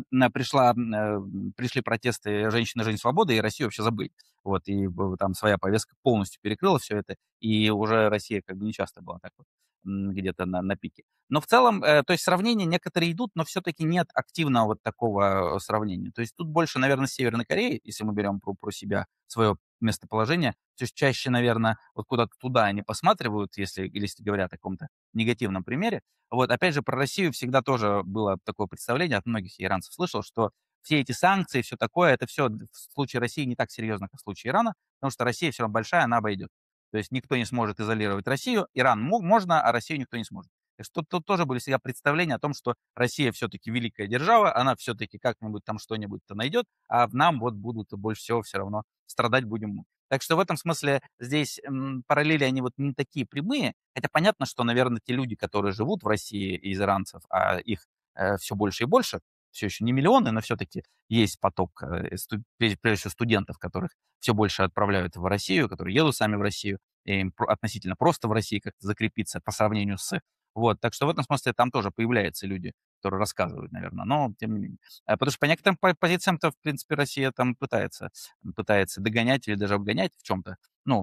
пришли протесты «Женщины, жизнь, свобода», и Россию вообще забыли. Вот, и там своя повестка полностью перекрыла все это, и уже Россия как бы не часто была так вот где-то на пике. Но в целом, то есть сравнения некоторые идут, но все-таки нет активного вот такого сравнения. То есть тут больше, наверное, Северной Кореи, если мы берем про себя, свое местоположение. То есть чаще, наверное, вот куда-то туда они посматривают, если говорят о каком-то негативном примере. Вот, опять же, про Россию всегда тоже было такое представление, от многих иранцев слышал, что все эти санкции, все такое, это все в случае России не так серьезно, как в случае Ирана, потому что Россия все равно большая, она обойдет. То есть никто не сможет изолировать Россию, Иран можно, а Россию никто не сможет. Так что тут тоже были всегда представления о том, что Россия все-таки великая держава, она все-таки как-нибудь там что-нибудь-то найдет, а в нам вот будут больше всего все равно страдать будем мы. Так что в этом смысле здесь параллели, они вот не такие прямые, хотя понятно, что, наверное, те люди, которые живут в России из иранцев, а их все больше и больше, все еще не миллионы, но все-таки есть поток, прежде всего, студентов, которых все больше отправляют в Россию, которые едут сами в Россию, и им относительно просто в России как-то закрепиться по сравнению с... Вот, так что в этом смысле там тоже появляются люди, которые рассказывают, наверное, но тем не менее. Потому что по некоторым позициям-то, в принципе, Россия там пытается догонять или даже обгонять в чем-то. Ну,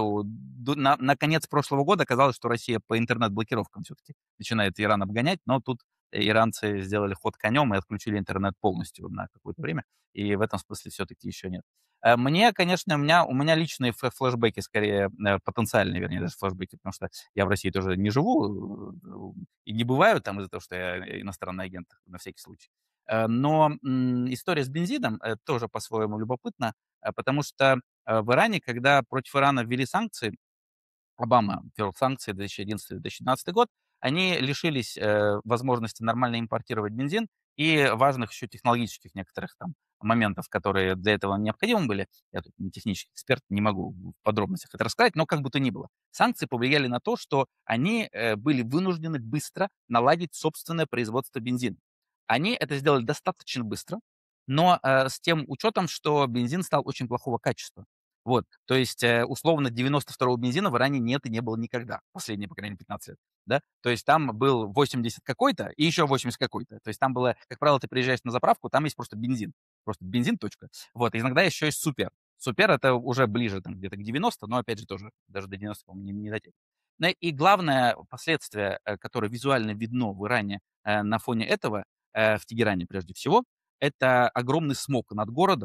на конец прошлого года казалось, что Россия по интернет-блокировкам все-таки начинает Иран обгонять, но тут иранцы сделали ход конем и отключили интернет полностью на какое-то время, и в этом смысле все-таки еще нет. Мне, конечно, у меня личные флешбеки, скорее, потенциальные, вернее, даже флешбеки, потому что я в России тоже не живу и не бываю там из-за того, что я иностранный агент, на всякий случай. Но история с бензином тоже по-своему любопытна, потому что в Иране, когда против Ирана ввели санкции, Обама ввел санкции 2011-2012 год, они лишились возможности нормально импортировать бензин и важных еще технологических некоторых там моментов, которые для этого необходимы были. Я тут не технический эксперт, не могу в подробностях это рассказать, но как бы то ни было. Санкции повлияли на то, что они были вынуждены быстро наладить собственное производство бензина. Они это сделали достаточно быстро, но с тем учетом, что бензин стал очень плохого качества. Вот, то есть, условно, 92-го бензина в Иране нет и не было никогда, последние, по крайней мере, 15 лет, да. То есть там был 80 какой-то и еще 80 какой-то. То есть там было, как правило, ты приезжаешь на заправку, там есть просто бензин, точка. Вот, и иногда еще есть супер. Супер — это уже ближе там где-то к 90, но опять же тоже даже до 90, по-моему, не дотягивает. Ну и главное последствие, которое визуально видно в Иране на фоне этого, в Тегеране прежде всего, это огромный смог над городом,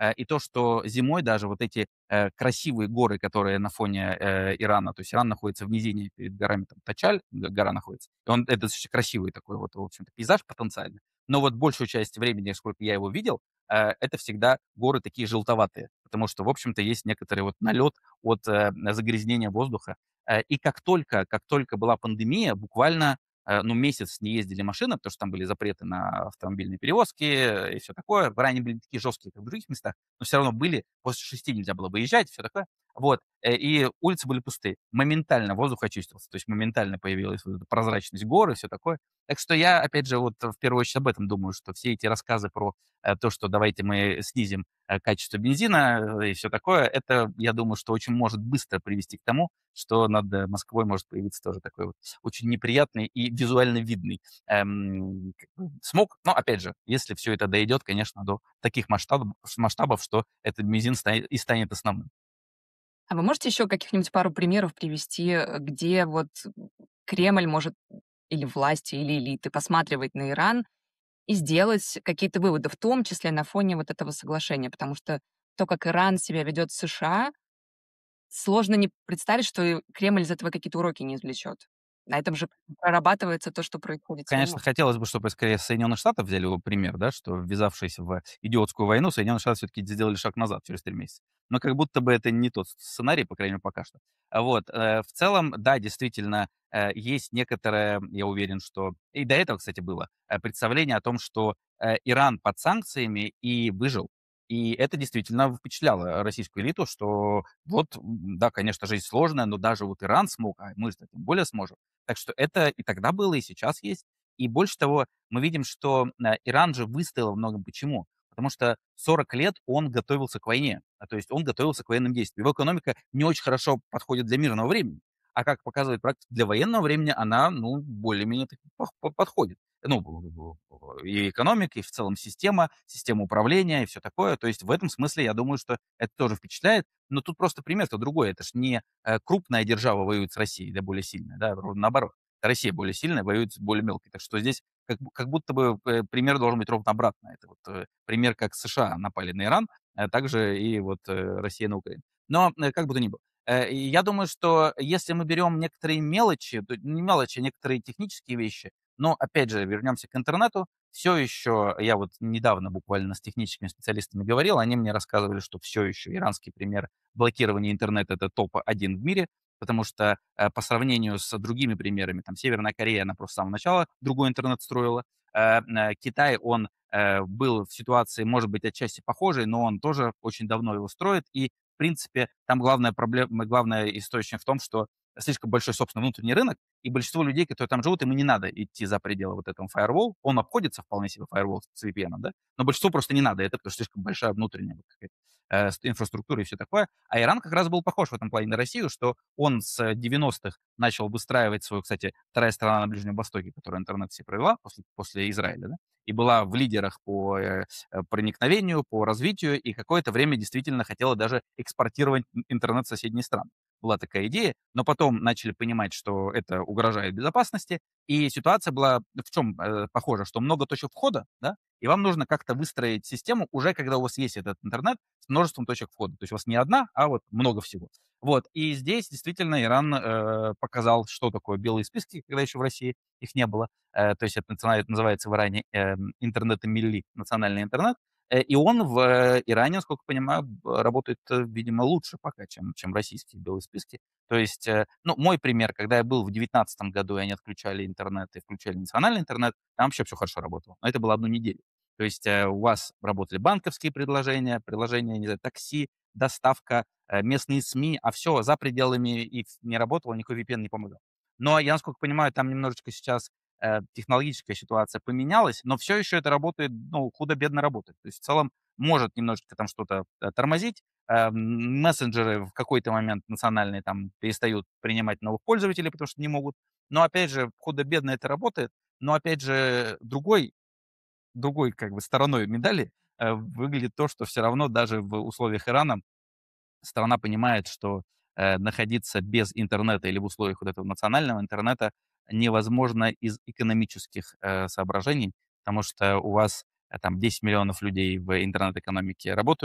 И то, что зимой даже вот эти красивые горы, которые на фоне Ирана, то есть Иран находится в низине перед горами, там Тачаль, гора находится, и это достаточно красивый такой вот, в общем-то, пейзаж потенциально. Но вот большую часть времени, сколько я его видел, это всегда горы такие желтоватые, потому что, в общем-то, есть некоторый вот налет от загрязнения воздуха. И как только была пандемия, буквально ну, месяц не ездили машины, потому что там были запреты на автомобильные перевозки и все такое. В Иране были такие жесткие, как в других местах, но все равно были. После 6 нельзя было выезжать, все такое. Вот. И улицы были пустые. Моментально воздух очистился. То есть моментально появилась вот эта прозрачность гор и все такое. Так что я, опять же, вот в первую очередь об этом думаю, что все эти рассказы про то, что давайте мы снизим качество бензина и все такое, это, я думаю, что очень может быстро привести к тому, что над Москвой может появиться тоже такой вот очень неприятный и визуально видный как бы смог. Но, опять же, если все это дойдет, конечно, до таких масштабов, что этот бензин станет основным. А вы можете еще каких-нибудь пару примеров привести, где вот Кремль может или власти, или элиты посматривать на Иран и сделать какие-то выводы, в том числе на фоне вот этого соглашения? Потому что то, как Иран себя ведет с США, сложно не представить, что и Кремль из этого какие-то уроки не извлечет. На этом же прорабатывается то, что происходит все Конечно, равно. хотелось бы, чтобы скорее Соединенных Штатов взяли его пример, да, что, ввязавшись в идиотскую войну, Соединенные Штаты все-таки сделали шаг назад через 3 месяца. Но как будто бы это не тот сценарий, по крайней мере, пока что. Вот. В целом, да, действительно, есть некоторое, я уверен, что и до этого, кстати, было представление о том, что Иран под санкциями и выжил. И это действительно впечатляло российскую элиту, что вот, да, конечно, жизнь сложная, но даже вот Иран смог, а мы тем более сможем. Так что это и тогда было, и сейчас есть. И больше того, мы видим, что Иран же выстоял во многом. Почему? Потому что 40 лет он готовился к войне, то есть он готовился к военным действиям. Его экономика не очень хорошо подходит для мирного времени, а как показывает практика, для военного времени она, ну, более-менее подходит. Ну, и экономика, и в целом система управления, и все такое. То есть в этом смысле я думаю, что это тоже впечатляет. Но тут просто пример-то другой. Это ж не крупная держава воюет с Россией, да, более сильная, да, ровно наоборот. Россия более сильная, воюет с более мелкой. Так что здесь как будто бы пример должен быть ровно обратно. Это вот пример, как США напали на Иран, также и вот Россия на Украину. Но как бы то ни было. И я думаю, что если мы берем некоторые мелочи, не мелочи, а некоторые технические вещи, но опять же вернемся к интернету, все еще, я вот недавно буквально с техническими специалистами говорил, они мне рассказывали, что все еще иранский пример блокирования интернета — это топ-1 в мире, потому что по сравнению с другими примерами, там Северная Корея, она просто с самого начала другой интернет строила. Китай, он был в ситуации, может быть, отчасти похожей, но он тоже очень давно его строит. И, в принципе, там главная проблема, главный источник в том, что слишком большой, собственно, внутренний рынок, и большинство людей, которые там живут, им и не надо идти за пределы вот этого firewall. Он обходится вполне себе firewall с VPN, да, но большинству просто не надо это, потому что слишком большая внутренняя вот какая-то инфраструктура и все такое. А Иран как раз был похож в этом плане на Россию, что он с 90-х начал выстраивать свою, кстати, вторая страна на Ближнем Востоке, которая интернет себе провела после Израиля, да, и была в лидерах по проникновению, по развитию, и какое-то время действительно хотела даже экспортировать интернет в соседние страны. Была такая идея, но потом начали понимать, что это угрожает безопасности, и ситуация была в чем похожа, что много точек входа, да, и вам нужно как-то выстроить систему уже, когда у вас есть этот интернет с множеством точек входа. То есть у вас не одна, а вот много всего. Вот. И здесь действительно Иран показал, что такое белые списки, когда еще в России их не было. То есть это называется в Иране интернет-милли, национальный интернет. И он в Иране, насколько понимаю, работает, видимо, лучше пока, чем российские белые списки. То есть, ну, мой пример, когда я был в 2019 году, и они отключали интернет и включали национальный интернет, там вообще все хорошо работало. Но это было 1 неделю. То есть у вас работали банковские приложения, не знаю, такси, доставка, местные СМИ, а все за пределами их не работало, никакой VPN не помогал. Но я, насколько понимаю, там немножечко сейчас технологическая ситуация поменялась, но все еще это работает, ну, худо-бедно работает. То есть в целом может немножечко там что-то тормозить. Мессенджеры в какой-то момент национальные там перестают принимать новых пользователей, потому что не могут. Но опять же, худо-бедно это работает. Но опять же, другой как бы стороной медали выглядит то, что все равно даже в условиях Ирана страна понимает, что находиться без интернета или в условиях вот этого национального интернета невозможно из экономических соображений, потому что у вас там 10 миллионов людей в интернет-экономике работают,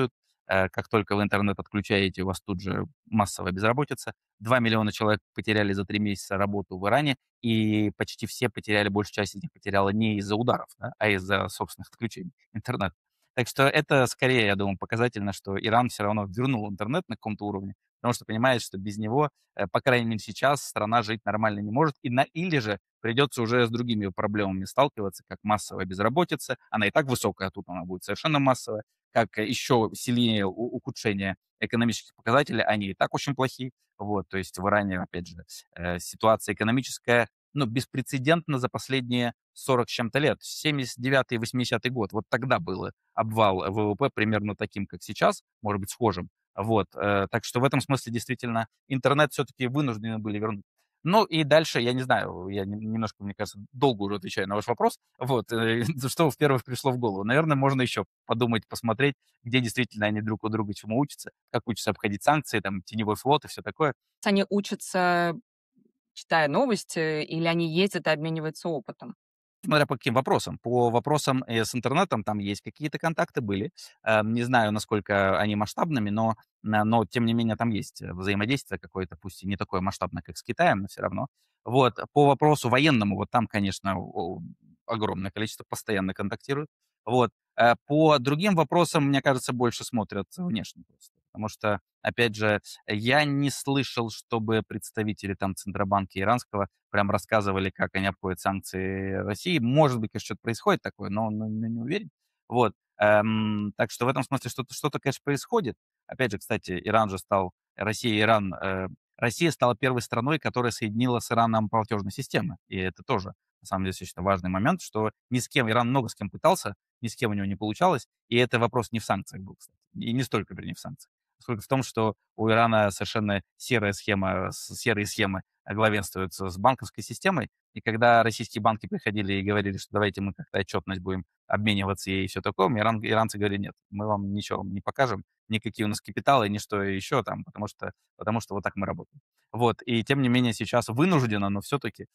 как только вы интернет отключаете, у вас тут же массовая безработица. 2 миллиона человек потеряли за 3 месяца работу в Иране, и почти все потеряли, большая часть из них потеряла не из-за ударов, да, а из-за собственных отключений интернета. Так что это скорее, я думаю, показательно, что Иран все равно вернул интернет на каком-то уровне, потому что понимает, что без него, по крайней мере сейчас, страна жить нормально не может, или же придется уже с другими проблемами сталкиваться, как массовая безработица. Она и так высокая, а тут она будет совершенно массовая. Как еще сильнее ухудшение экономических показателей, они и так очень плохие. Вот, то есть в Иране, опять же, ситуация экономическая, ну, беспрецедентно за последние 40 с чем-то лет. 79-й, 80-й год. Вот тогда был обвал ВВП примерно таким, как сейчас, может быть, схожим. Вот, так что в этом смысле действительно интернет все-таки вынуждены были вернуть. Ну и дальше, я не знаю, я немножко, мне кажется, долго уже отвечаю на ваш вопрос. Вот, что в первых пришло в голову. Наверное, можно еще подумать, посмотреть, где действительно они друг у друга чему учатся, как учатся обходить санкции, там, теневой флот и все такое. Они учатся, читая новости, или они ездят и обмениваются опытом? Смотря по каким вопросам. По вопросам, с интернетом там есть какие-то контакты были. Не знаю, насколько они масштабными, но тем не менее там есть взаимодействие какое-то, пусть и не такое масштабное, как с Китаем, но все равно. Вот. По вопросу военному, вот там, конечно, огромное количество постоянно контактируют. Вот. По другим вопросам, мне кажется, больше смотрят внешне просто. Потому что, опять же, я не слышал, чтобы представители там Центробанка иранского прям рассказывали, как они обходят санкции России. Может быть, конечно, что-то происходит такое, но не уверен. Вот. Так что в этом смысле что-то, конечно, происходит. Опять же, кстати, Иран же стал, Россия и Иран, Россия стала первой страной, которая соединила с Ираном платежные системы. И это тоже, на самом деле, достаточно важный момент, что ни с кем, Иран много с кем пытался, ни с кем у него не получалось. И это вопрос не в санкциях был, кстати. И не столько, вернее, в санкциях. Сколько в том, что у Ирана совершенно серые схемы главенствуют с банковской системой. И когда российские банки приходили и говорили, что давайте мы как-то отчетность будем обмениваться и все такое, иранцы говорили, нет, мы вам ничего не покажем, никакие у нас капиталы, ни что еще там, потому что вот так мы работаем. Вот, и тем не менее сейчас вынужденно, но все-таки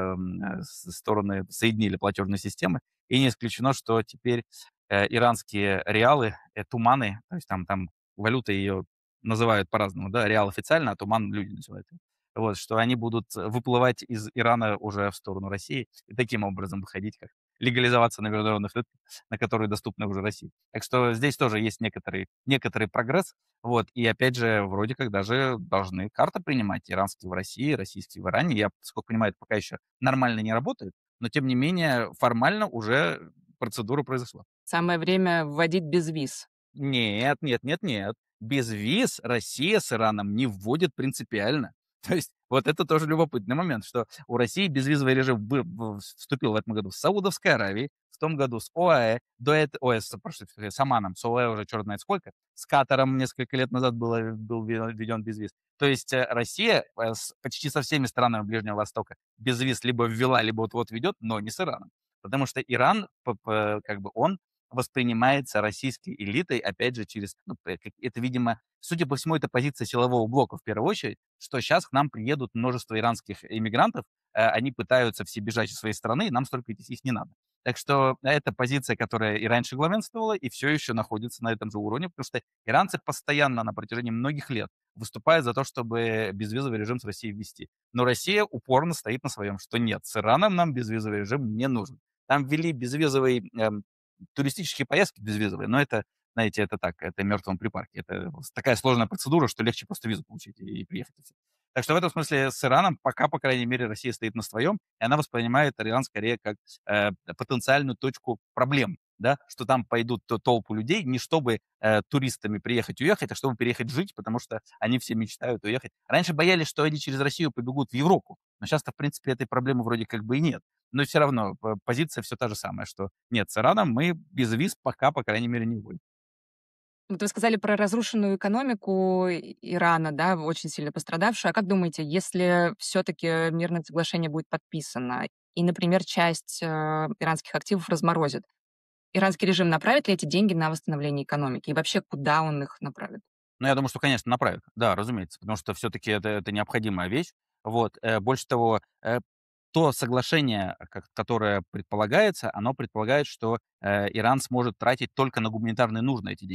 стороны соединили платежные системы, и не исключено, что теперь иранские реалы, туманы, то есть там валюта ее называют по-разному, да, реал официально, а туман люди называют. Вот, что они будут выплывать из Ирана уже в сторону России и таким образом выходить, как легализоваться на международных рынках, на которые доступны уже России. Так что здесь тоже есть некоторый прогресс. Вот, и опять же, вроде как даже должны карты принимать, иранские в России, российские в Иране. Я, сколько понимаю, это пока еще нормально не работает, но тем не менее формально уже процедура произошла. Самое время вводить безвиз. Нет, нет, нет, нет. Без виз Россия с Ираном не вводит принципиально. То есть вот это тоже любопытный момент, что у России безвизовый режим вступил в этом году с Саудовской Аравией, в том году с ОАЭ, до этого, прошу, с Оманом, с ОАЭ уже черт знает сколько, с Катаром несколько лет назад был введен безвиз. То есть Россия почти со всеми странами Ближнего Востока безвиз либо ввела, либо вот-вот ведет, но не с Ираном. Потому что Иран, как бы он воспринимается российской элитой, опять же, через, ну, это, видимо, судя по всему, это позиция силового блока в первую очередь, что сейчас к нам приедут множество иранских иммигрантов, они пытаются все бежать из своей страны, и нам столько их не надо. Так что это позиция, которая и раньше главенствовала, и все еще находится на этом же уровне, потому что иранцы постоянно на протяжении многих лет выступают за то, чтобы безвизовый режим с Россией ввести. Но Россия упорно стоит на своем, что нет, с Ираном нам безвизовый режим не нужен. Там ввели безвизовый туристические поездки безвизовые, но это, знаете, это так, это мертвом припарке. Это такая сложная процедура, что легче просто визу получить и приехать. И всё. Так что в этом смысле с Ираном пока, по крайней мере, Россия стоит на своем, и она воспринимает Иран скорее как потенциальную точку проблем, да, что там пойдут толпу людей не чтобы туристами приехать уехать, а чтобы переехать жить, потому что они все мечтают уехать. Раньше боялись, что они через Россию побегут в Европу, но сейчас-то, в принципе, этой проблемы вроде как бы и нет. Но все равно позиция все та же самая, что нет, с Ираном мы без виз пока, по крайней мере, не вводим. Вот вы сказали про разрушенную экономику Ирана, да, очень сильно пострадавшую. А как думаете, если все-таки мирное соглашение будет подписано и, например, часть иранских активов разморозит, иранский режим направит ли эти деньги на восстановление экономики? И вообще, куда он их направит? Ну, я думаю, что, конечно, направят. Да, разумеется, потому что все-таки это необходимая вещь. Вот. Больше того, то соглашение, которое предполагается, оно предполагает, что Иран сможет тратить только на гуманитарные нужды эти деньги.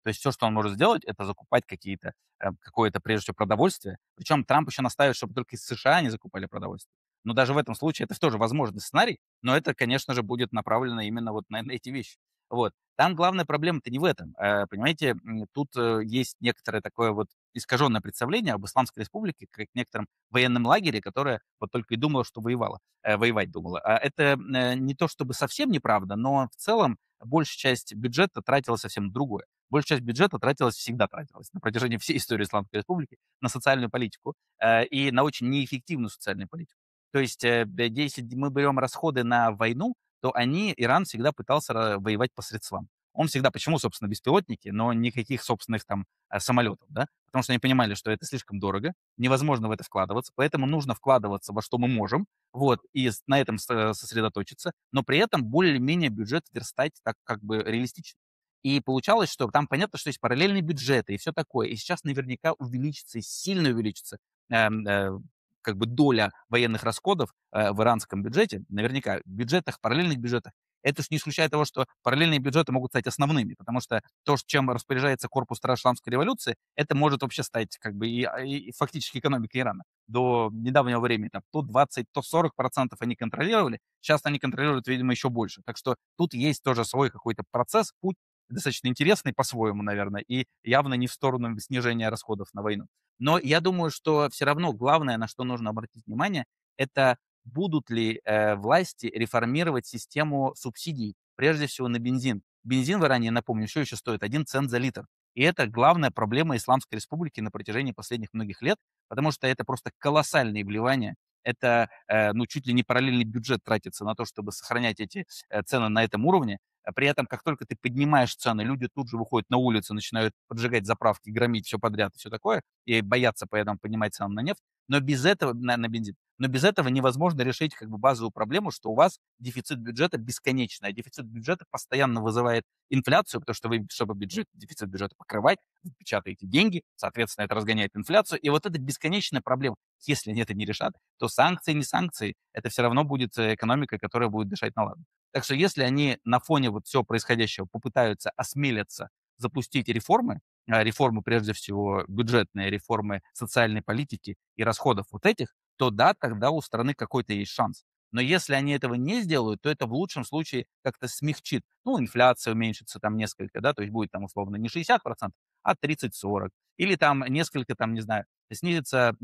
То есть все, что он может сделать, это закупать какое-то, прежде всего, продовольствие. Причем Трамп еще настаивает, чтобы только из США они закупали продовольствие. Но даже в этом случае это тоже возможный сценарий, но это, конечно же, будет направлено именно вот на эти вещи. Вот. Там главная проблема-то не в этом. Понимаете, тут есть некоторое такое вот искаженное представление об Исламской Республике, как некотором военном лагере, которое вот только и думало, что воевать думало. А это не то чтобы совсем неправда, но в целом большая часть бюджета тратилась совсем на другое. Большая часть бюджета всегда тратилась на протяжении всей истории Исламской Республики на социальную политику и на очень неэффективную социальную политику. То есть, если мы берем расходы на войну, то Иран всегда пытался воевать по средствам. Он всегда, почему, собственно, беспилотники, но никаких собственных там самолетов, да? Потому что они понимали, что это слишком дорого, невозможно в это вкладываться, поэтому нужно вкладываться во что мы можем, вот, и на этом сосредоточиться, но при этом более-менее бюджет верстать так как бы реалистично. И получалось, что там понятно, что есть параллельные бюджеты и все такое. И сейчас наверняка увеличится, и сильно увеличится эм, э, как бы доля военных расходов в иранском бюджете, наверняка в бюджетах, параллельных бюджетах. Это ж не исключает того, что параллельные бюджеты могут стать основными, потому что то, чем распоряжается корпус страж исламской революции, это может вообще стать как бы и фактически экономикой Ирана. До недавнего времени там то 20, то 40% они контролировали, сейчас они контролируют, видимо, еще больше. Так что тут есть тоже свой какой-то процесс, путь, достаточно интересный по-своему, наверное, и явно не в сторону снижения расходов на войну. Но я думаю, что все равно главное, на что нужно обратить внимание, это будут ли власти реформировать систему субсидий, прежде всего на бензин. Бензин в Иране, я напомню, еще стоит 1 цент за литр. И это главная проблема Исламской Республики на протяжении последних многих лет, потому что это просто колоссальные вливания. Это, ну, чуть ли не параллельный бюджет тратится на то, чтобы сохранять эти цены на этом уровне. При этом, как только ты поднимаешь цены, люди тут же выходят на улицу, начинают поджигать заправки, громить все подряд и все такое, и боятся поэтому поднимать цены на нефть. Но без этого, на бензин, но без этого невозможно решить как бы базовую проблему, что у вас дефицит бюджета бесконечный, а дефицит бюджета постоянно вызывает инфляцию, потому что вы, чтобы дефицит бюджета покрывать, вы печатаете деньги, соответственно, это разгоняет инфляцию, и вот это бесконечная проблема. Если они это не решат, то санкции, не санкции, это все равно будет экономика, которая будет дышать на ладан. Так что если они на фоне вот всего происходящего попытаются осмелиться запустить реформы прежде всего бюджетные, реформы социальной политики и расходов вот этих, то да, тогда у страны какой-то есть шанс. Но если они этого не сделают, то это в лучшем случае как-то смягчит. Ну, инфляция уменьшится там несколько, да, то есть будет там условно не 60%, а 30-40. Или там несколько, там, не знаю, снизится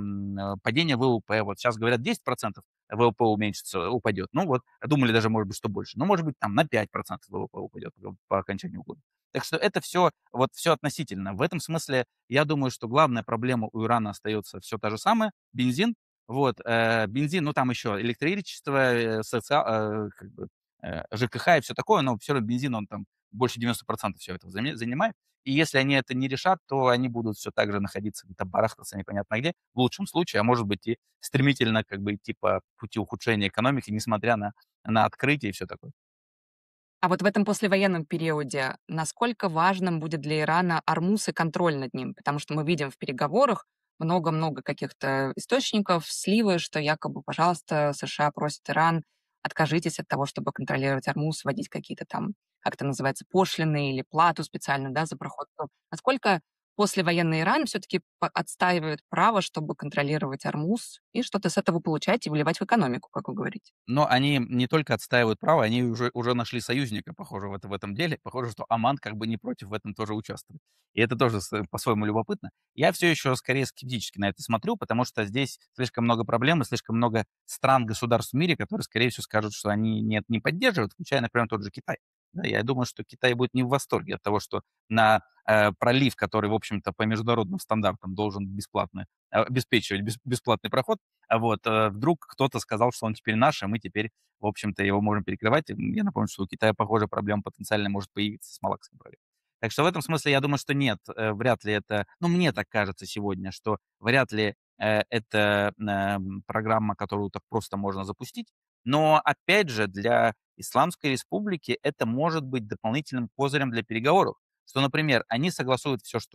падение ВВП. Вот сейчас говорят 10% ВВП упадет. Ну вот, думали даже, может быть, что больше. Ну, может быть, там на 5% ВВП упадет по окончанию года. Так что это все относительно. В этом смысле я думаю, что главная проблема у Ирана остается все та же самая — бензин. Вот, бензин, ну, там еще электричество, как бы, ЖКХ и все такое, но все равно бензин, он там больше 90% всего этого занимает. И если они это не решат, то они будут все так же находиться где-то, барахтаться непонятно где, в лучшем случае, а может быть и стремительно как бы идти по пути ухудшения экономики, несмотря на открытие и все такое. А вот в этом послевоенном периоде насколько важным будет для Ирана Ормуз и контроль над ним? Потому что мы видим в переговорах много-много каких-то источников, сливы, что якобы, пожалуйста, США просят Иран, откажитесь от того, чтобы контролировать Ормуз, вводить какие-то там, как это называется, пошлины или плату специально, да, за проход. Насколько послевоенный Иран все-таки отстаивает право, чтобы контролировать Ормуз и что-то с этого получать и вливать в экономику, как вы говорите? Но они не только отстаивают право, они уже нашли союзника, похоже, в этом деле. Похоже, что Оман как бы не против в этом тоже участвовать. И это тоже по-своему любопытно. Я все еще скорее скептически на это смотрю, потому что здесь слишком много проблем и слишком много стран, государств в мире, которые, скорее всего, скажут, что они нет, не поддерживают, включая, например, тот же Китай. Да, я думаю, что Китай будет не в восторге от того, что на пролив, который, в общем-то, по международным стандартам должен обеспечивать бесплатный проход, вот, вдруг кто-то сказал, что он теперь наш, а мы теперь, в общем-то, его можем перекрывать. Я напомню, что у Китая, похоже, проблема потенциально может появиться с Малакским проливом. Так что в этом смысле я думаю, что нет, вряд ли это, ну, мне так кажется сегодня, что вряд ли это программа, которую так просто можно запустить. Но, опять же, для Исламской Республики это может быть дополнительным козырем для переговоров. Что, например, они согласуют все, что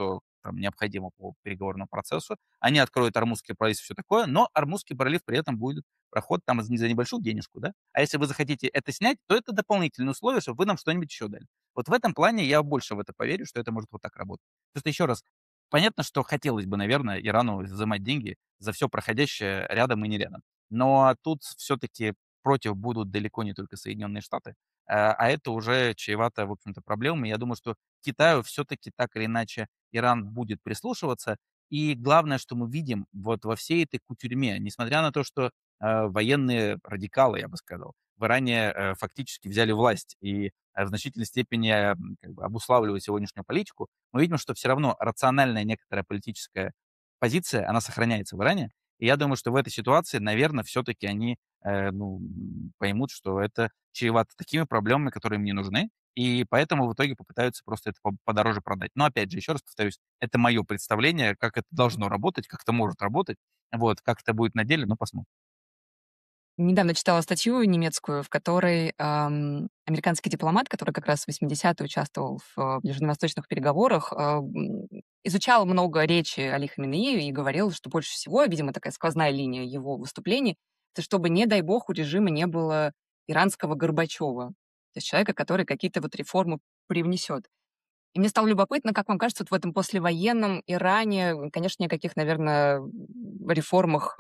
там необходимо по переговорному процессу. Они откроют Ормузский пролив и все такое, но Ормузский пролив при этом будет проход там за небольшую денежку, да. А если вы захотите это снять, то это дополнительные условия, чтобы вы нам что-нибудь еще дали. Вот в этом плане я больше в это поверю, что это может вот так работать. Просто еще раз, понятно, что хотелось бы, наверное, Ирану взимать деньги за все проходящее рядом и не рядом. Но тут все-таки против будут далеко не только Соединенные Штаты, а это уже чревато, в общем-то, проблемами. Я думаю, что Китаю все-таки так или иначе Иран будет прислушиваться. И главное, что мы видим вот во всей этой кутюрьме, несмотря на то, что военные радикалы, я бы сказал, в Иране фактически взяли власть и в значительной степени как бы обуславливают сегодняшнюю политику, мы видим, что все равно рациональная некоторая политическая позиция, она сохраняется в Иране. И я думаю, что в этой ситуации, наверное, все-таки они поймут, что это чревато такими проблемами, которые им не нужны, и поэтому в итоге попытаются просто это подороже продать. Но опять же, еще раз повторюсь, это мое представление, как это должно работать, как это может работать. Вот, как это будет на деле, ну, посмотрим. Недавно читала статью немецкую, в которой американский дипломат, который как раз в 80-е участвовал в ближневосточных переговорах, изучал много речи Али Хаменеи и говорил, что больше всего, видимо, такая сквозная линия его выступлений, это чтобы, не дай бог, у режима не было иранского Горбачева, то есть человека, который какие-то вот реформы привнесет. И мне стало любопытно, как вам кажется, вот в этом послевоенном Иране, конечно, никаких, наверное, реформах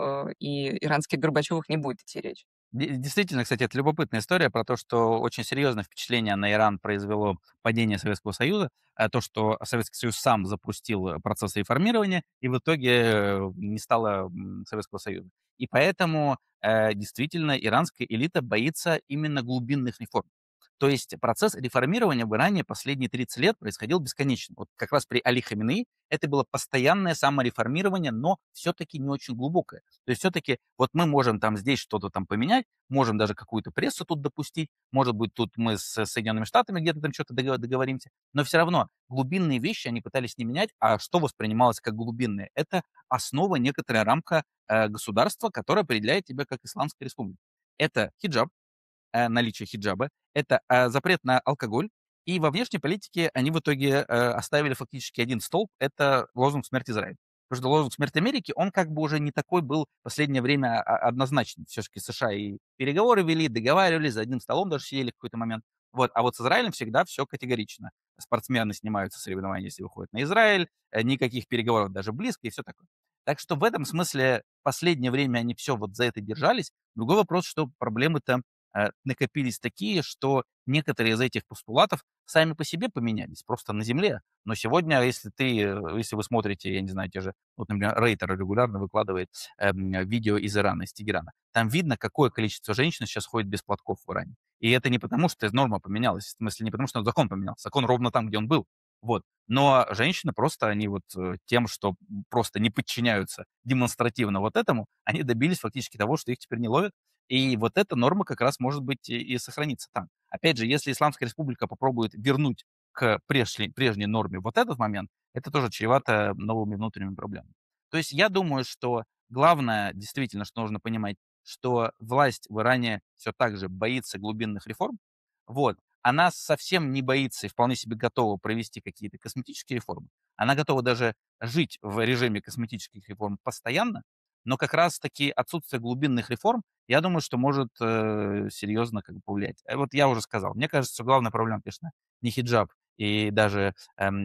и иранских Горбачевых не будет идти речь. Действительно, кстати, это любопытная история про то, что очень серьезное впечатление на Иран произвело падение Советского Союза, то, что Советский Союз сам запустил процесс реформирования, и в итоге не стало Советского Союза. И поэтому действительно иранская элита боится именно глубинных реформ. То есть процесс реформирования в Иране последние 30 лет происходил бесконечно. Вот как раз при Али Хаминеи это было постоянное самореформирование, но все-таки не очень глубокое. То есть все-таки вот мы можем там здесь что-то там поменять, можем даже какую-то прессу тут допустить, может быть, тут мы с Соединенными Штатами где-то там что-то договоримся, но все равно глубинные вещи они пытались не менять, а что воспринималось как глубинные? Это основа, некоторая рамка государства, которая определяет тебя как Исламская республика. Это хиджаб, наличие хиджаба, это запрет на алкоголь, и во внешней политике они в итоге оставили фактически один столб — это лозунг «Смерть Израилю». Потому что лозунг «Смерть Америки», он как бы уже не такой был в последнее время однозначный. Все-таки США и переговоры вели, договаривались, за одним столом даже сидели в какой-то момент. Вот. А вот с Израилем всегда все категорично. Спортсмены снимаются с соревнований, если выходят на Израиль, никаких переговоров даже близко и все такое. Так что в этом смысле последнее время они все вот за это держались. Другой вопрос, что проблемы-то накопились такие, что некоторые из этих постулатов сами по себе поменялись, просто на земле. Но сегодня, если вы смотрите, я не знаю, те же, вот, например, Рейтер регулярно выкладывает видео из Ирана, из Тегерана, там видно, какое количество женщин сейчас ходит без платков в Иране. И это не потому, что норма поменялась, в смысле не потому, что закон поменялся, закон ровно там, где он был. Вот. Но женщины просто, они вот тем, что просто не подчиняются демонстративно вот этому, они добились фактически того, что их теперь не ловят. И вот эта норма как раз может быть и сохранится там. Опять же, если Исламская Республика попробует вернуть к прежней норме вот этот момент, это тоже чревато новыми внутренними проблемами. То есть я думаю, что главное действительно, что нужно понимать, что власть в Иране все так же боится глубинных реформ. Вот. Она совсем не боится и вполне себе готова провести какие-то косметические реформы. Она готова даже жить в режиме косметических реформ постоянно, но как раз-таки отсутствие глубинных реформ, я думаю, что может серьезно как бы повлиять. Вот я уже сказал, мне кажется, что главная проблема, конечно, не хиджаб и даже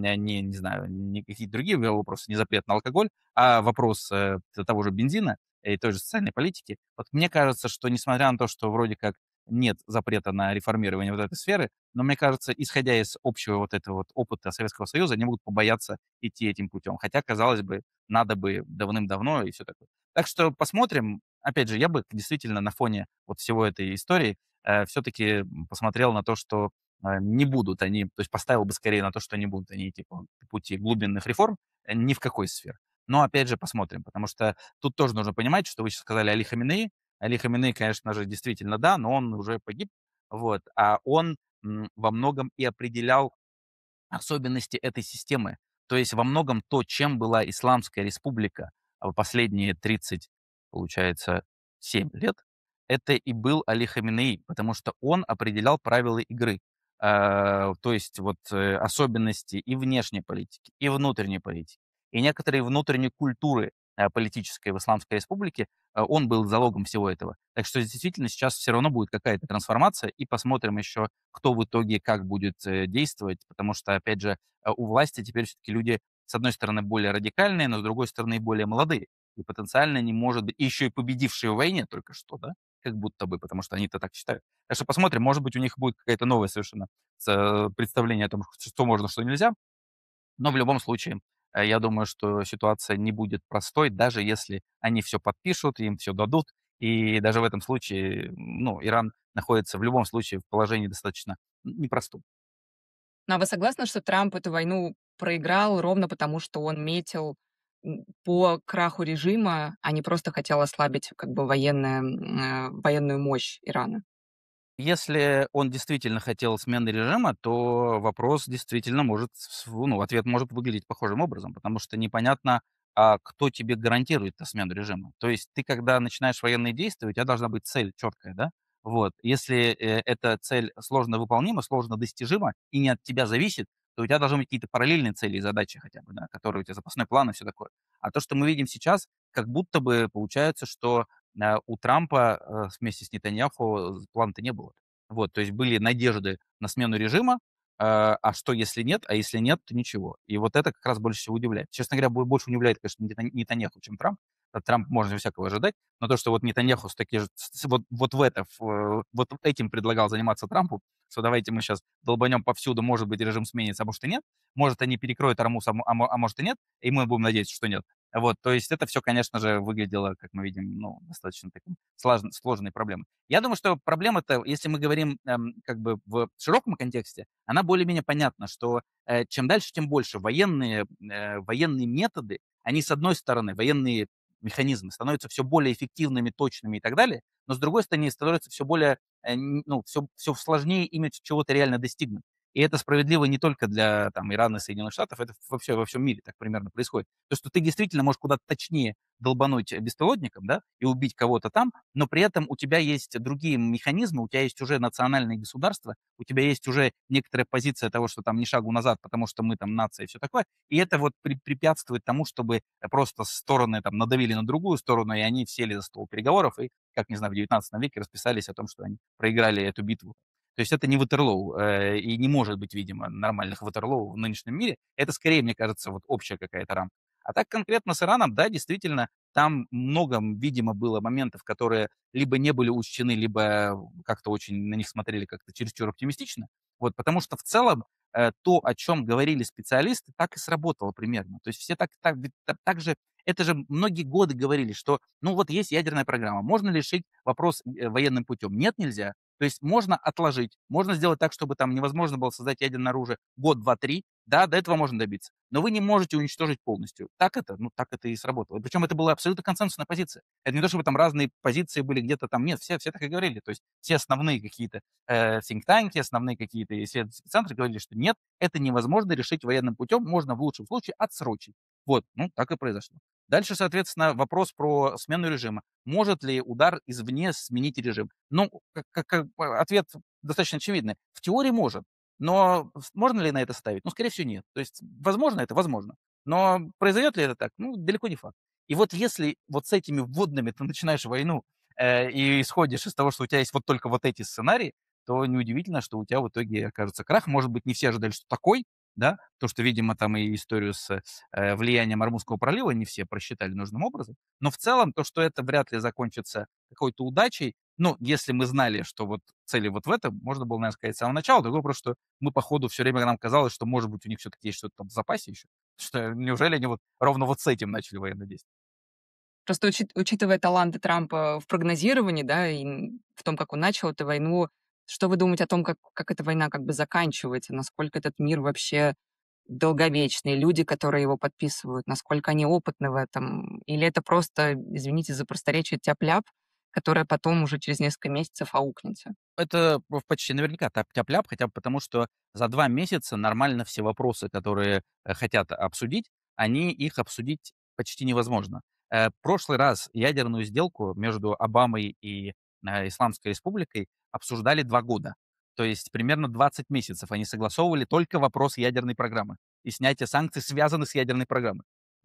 не знаю, не какие-то другие вопросы, не запрет на алкоголь, а вопрос того же бензина и той же социальной политики. Вот мне кажется, что несмотря на то, что вроде как нет запрета на реформирование вот этой сферы, но мне кажется, исходя из общего вот этого вот опыта Советского Союза, они будут побояться идти этим путем. Хотя, казалось бы, надо бы давным-давно и все такое. Так что посмотрим. Опять же, я бы действительно на фоне вот всего этой истории все-таки посмотрел на то, что не будут они, то есть поставил бы скорее на то, что не будут они идти по пути глубинных реформ ни в какой сфере. Но опять же посмотрим, потому что тут тоже нужно понимать, что вы сейчас сказали Али Хаминеи. Али Хаминеи, конечно же, действительно да, но он уже погиб, вот, а он во многом и определял особенности этой системы. То есть во многом то, чем была Исламская республика последние 30, получается, 7 лет, это и был Али Хаминеи, потому что он определял правила игры. То есть вот особенности и внешней политики, и внутренней политики. и некоторой внутренней культуры политической в Исламской Республике, он был залогом всего этого. Так что действительно сейчас все равно будет какая-то трансформация, и посмотрим еще, кто в итоге как будет действовать, потому что, опять же, у власти теперь все-таки люди, с одной стороны, более радикальные, но с другой стороны, и более молодые. И потенциально не может быть, и еще и победившие в войне только что, да, как будто бы, потому что они-то так считают. Так что посмотрим, может быть, у них будет какая-то новая совершенно представление о том, что можно, что нельзя. Но в любом случае, я думаю, что ситуация не будет простой, даже если они все подпишут, им все дадут. И даже в этом случае, ну, Иран находится в любом случае в положении достаточно непростом. Ну, а вы согласны, что Трамп эту войну проиграл ровно потому, что он метил по краху режима, а не просто хотел ослабить как бы военную мощь Ирана? Если он действительно хотел смены режима, то вопрос действительно может, ну, ответ может выглядеть похожим образом, потому что непонятно, кто тебе гарантирует смену режима. То есть ты, когда начинаешь военные действия, у тебя должна быть цель четкая, да? Вот. Если эта цель сложно выполнима, сложно достижима и не от тебя зависит, то у тебя должны быть какие-то параллельные цели и задачи хотя бы, да, которые у тебя запасной план и все такое. А то, что мы видим сейчас, как будто бы получается, что у Трампа вместе с Нетаньяху плана-то не было. Вот, то есть были надежды на смену режима, а что если нет? А если нет, то ничего. И вот это как раз больше всего удивляет. Честно говоря, больше удивляет, конечно, Нетаньяху, чем Трамп. От Трампа можно всякого ожидать, но то, что вот Нетаньяху с такие же, вот в это, вот этим предлагал заниматься Трампу, что давайте мы сейчас долбанем повсюду, может быть, режим сменится, а может и нет. Может, они перекроют Армуз, а может и нет, и мы будем надеяться, что нет. Вот, то есть это все, конечно же, выглядело, как мы видим, ну, достаточно таким сложной проблемой. Я думаю, что проблема-то, если мы говорим как бы в широком контексте, она более-менее понятна, что чем дальше, тем больше военные методы, они, с одной стороны, военные механизмы становятся все более эффективными, точными и так далее, но, с другой стороны, становятся все более, ну, все сложнее ими чего-то реально достигнуть. И это справедливо не только для там, Ирана и Соединенных Штатов, это вообще во всем мире так примерно происходит. То, что ты действительно можешь куда-то точнее долбануть беспилотником, да, и убить кого-то там, но при этом у тебя есть другие механизмы, у тебя есть уже национальные государства, у тебя есть уже некоторая позиция того, что там ни шагу назад, потому что мы там нация и все такое, и это вот препятствует тому, чтобы просто стороны там надавили на другую сторону, и они сели за стол переговоров и, как, не знаю, в 19 веке расписались о том, что они проиграли эту битву. То есть это не Ватерлоу, и не может быть, видимо, нормальных Ватерлоу в нынешнем мире. Это скорее, мне кажется, вот общая какая-то рамка. А так конкретно с Ираном, да, действительно, там много, видимо, было моментов, которые либо не были учтены, либо как-то очень на них смотрели как-то чересчур оптимистично. Вот, потому что в целом то, о чем говорили специалисты, так и сработало примерно. То есть все так же, это же многие годы говорили, что, ну вот есть ядерная программа, можно ли решить вопрос военным путем? Нет, нельзя. То есть можно отложить, можно сделать так, чтобы там невозможно было создать ядерное оружие год, два, три. Да, до этого можно добиться. Но вы не можете уничтожить полностью. Так это? Ну, так это и сработало. Причем это была абсолютно консенсусная позиция. Это не то, чтобы там разные позиции были где-то там. Нет, все так и говорили. То есть все основные какие-то think-танки, основные какие-то исследовательские центры говорили, что нет, это невозможно решить военным путем, можно в лучшем случае отсрочить. Вот, ну, так и произошло. Дальше, соответственно, вопрос про смену режима. Может ли удар извне сменить режим? Ну, ответ достаточно очевидный. В теории может. Но можно ли на это ставить? Ну, скорее всего, нет. То есть, возможно, это возможно. Но произойдет ли это так? Ну, далеко не факт. И вот если вот с этими вводными ты начинаешь войну и исходишь из того, что у тебя есть вот только вот эти сценарии, то неудивительно, что у тебя в итоге окажется крах. Может быть, не все ожидали, что такой, да, то, что, видимо, там и историю с влиянием Армузского пролива не все просчитали нужным образом. Но в целом то, что это вряд ли закончится какой-то удачей, ну, если мы знали, что вот цели вот в этом, можно было, наверное, сказать с самого начала. Другое просто, что мы по ходу все время нам казалось, что, может быть, у них все-таки есть что-то там в запасе еще. Что неужели они вот ровно вот с этим начали военные действия? Просто учитывая таланты Трампа в прогнозировании, да, и в том, как он начал эту войну, что вы думаете о том, как эта война как бы заканчивается, насколько этот мир вообще долговечный, люди, которые его подписывают, насколько они опытны в этом, или это просто, извините за просторечие, тяп-ляп, которая потом уже через несколько месяцев аукнется? Это почти наверняка тяп-ляп, хотя бы потому, что за 2 месяца нормально все вопросы, которые хотят обсудить, они их обсудить почти невозможно. Прошлый раз ядерную сделку между Обамой и Исламской Республикой обсуждали 2 года. То есть примерно 20 месяцев они согласовывали только вопрос ядерной программы и снятие санкций, связанных с ядерной программой.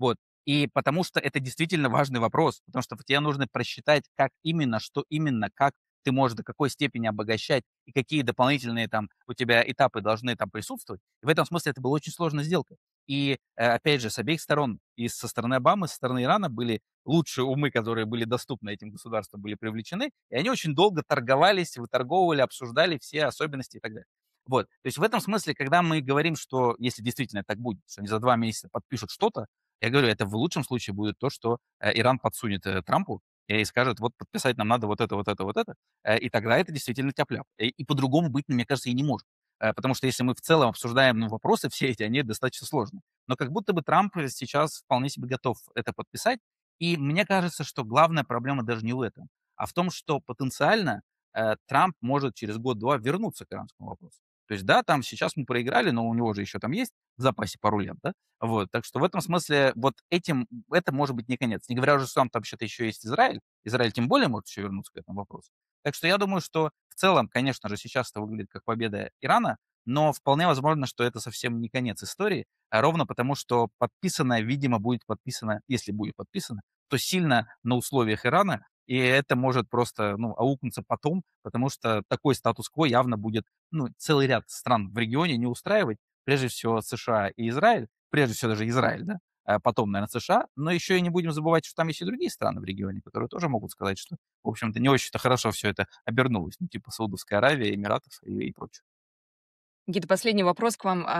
Вот. И потому что это действительно важный вопрос, потому что тебе нужно просчитать, как именно, что именно, как ты можешь до какой степени обогащать и какие дополнительные там у тебя этапы должны там присутствовать. И в этом смысле это была очень сложная сделка. И, опять же, с обеих сторон, и со стороны Обамы, со стороны Ирана были лучшие умы, которые были доступны этим государствам, были привлечены, и они очень долго торговались, выторговывали, обсуждали все особенности и так далее. Вот. То есть в этом смысле, когда мы говорим, что если действительно так будет, что они за 2 месяца подпишут что-то, я говорю, это в лучшем случае будет то, что Иран подсунет Трампу и скажет, вот подписать нам надо вот это, вот это, вот это, и тогда это действительно тяп-ляп. И по-другому быть, мне кажется, и не может. Потому что если мы в целом обсуждаем вопросы все эти, они достаточно сложные. Но как будто бы Трамп сейчас вполне себе готов это подписать. И мне кажется, что главная проблема даже не в этом, а в том, что потенциально Трамп может через год-два вернуться к иранскому вопросу. То есть, да, там сейчас мы проиграли, но у него же еще там есть в запасе пару лет, да? Вот, так что в этом смысле вот этим, это может быть не конец. Не говоря уже, что там вообще-то еще есть Израиль. Израиль тем более может еще вернуться к этому вопросу. Так что я думаю, что в целом, конечно же, сейчас это выглядит как победа Ирана, но вполне возможно, что это совсем не конец истории, а ровно потому, что подписано, видимо, будет подписано, если будет подписано, то сильно на условиях Ирана, и это может просто, ну, аукнуться потом, потому что такой статус-кво явно будет, ну, целый ряд стран в регионе не устраивать, прежде всего США и Израиль, прежде всего даже Израиль, да, а потом, наверное, США, но еще и не будем забывать, что там есть и другие страны в регионе, которые тоже могут сказать, что, в общем-то, не очень-то хорошо все это обернулось, ну, типа Саудовская Аравия, Эмиратов и прочее. Никита, последний вопрос к вам.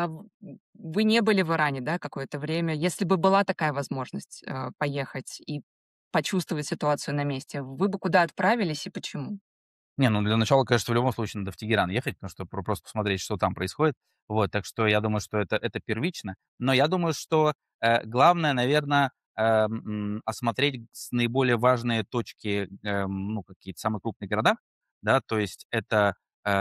Вы не были в Иране, да, какое-то время. Если бы была такая возможность, поехать и почувствовать ситуацию на месте, вы бы куда отправились и почему? Не, ну для начала, конечно, в любом случае надо в Тегеран ехать, потому что просто посмотреть, что там происходит. Вот, так что я думаю, что это первично. Но я думаю, что главное, наверное, осмотреть наиболее важные точки, ну, какие-то самые крупные города, да, то есть это,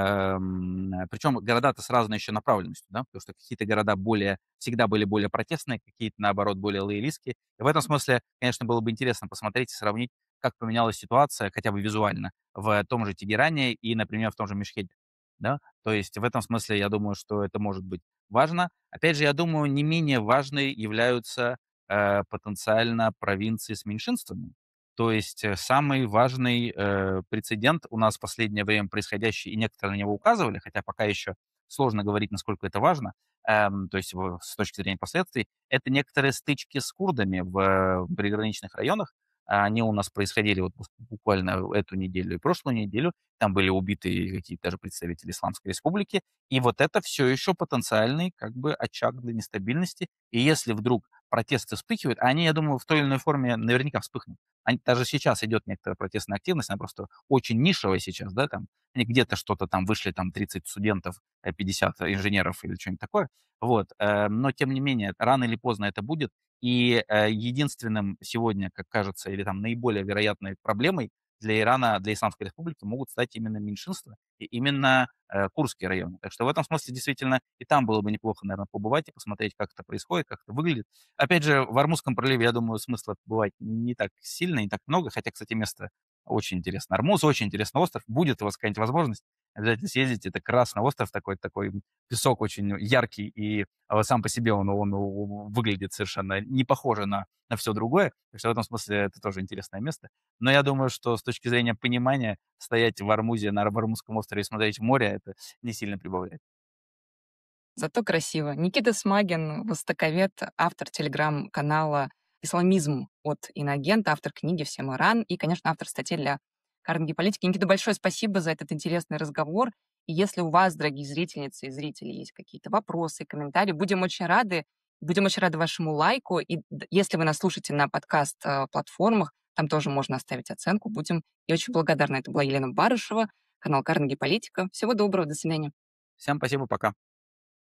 причем города-то с разной еще направленностью, да, потому что какие-то города всегда были более протестные, какие-то, наоборот, более лоялистские. И в этом смысле, конечно, было бы интересно посмотреть и сравнить, как поменялась ситуация, хотя бы визуально, в том же Тегеране и, например, в том же Мешхеде, да. То есть в этом смысле я думаю, что это может быть важно. Опять же, я думаю, не менее важной являются, потенциально провинции с меньшинствами. То есть, самый важный, прецедент у нас в последнее время происходящий, и некоторые на него указывали, хотя пока еще сложно говорить, насколько это важно, то есть с точки зрения последствий, это некоторые стычки с курдами в приграничных районах. Они у нас происходили вот буквально эту неделю и прошлую неделю. Там были убиты какие-то даже представители Исламской Республики. И вот это все еще потенциальный как бы очаг для нестабильности. И если вдруг протесты вспыхивают, а они, я думаю, в той или иной форме наверняка вспыхнут. Даже сейчас идет некоторая протестная активность, она просто очень нишевая сейчас, да, там они где-то что-то там вышли, там 30 студентов, 50 инженеров или что-нибудь такое. Вот. Но тем не менее, рано или поздно это будет. И, единственным сегодня, как кажется, или там наиболее вероятной проблемой для Ирана, для Исламской Республики могут стать именно меньшинства и именно, курдские районы. Так что в этом смысле действительно и там было бы неплохо, наверное, побывать и посмотреть, как это происходит, как это выглядит. Опять же, в Ормузском проливе, я думаю, смысла побывать не так сильно, не так много, хотя, кстати, место очень интересно. Армуз очень интересный остров. Будет у вас какая-нибудь возможность, обязательно съездите. Это красный остров такой песок очень яркий, и сам по себе он выглядит совершенно не похоже на все другое. Так что в этом смысле это тоже интересное место. Но я думаю, что с точки зрения понимания стоять в Армузе, на Армузском острове и смотреть в море, это не сильно прибавляет. Зато красиво. Никита Смагин, востоковед, автор телеграм-канала «Исламизм от иноагента», автор книги «Всем Иран» и, конечно, автор статей для Карнеги Политики. Никита, большое спасибо за этот интересный разговор. И если у вас, дорогие зрительницы и зрители, есть какие-то вопросы, комментарии, будем очень рады. Будем очень рады вашему лайку. И если вы нас слушаете на подкаст-платформах, там тоже можно оставить оценку. Будем и очень благодарны. Это была Елена Барышева, канал Карнеги Политика. Всего доброго, до свидания. Всем спасибо, пока.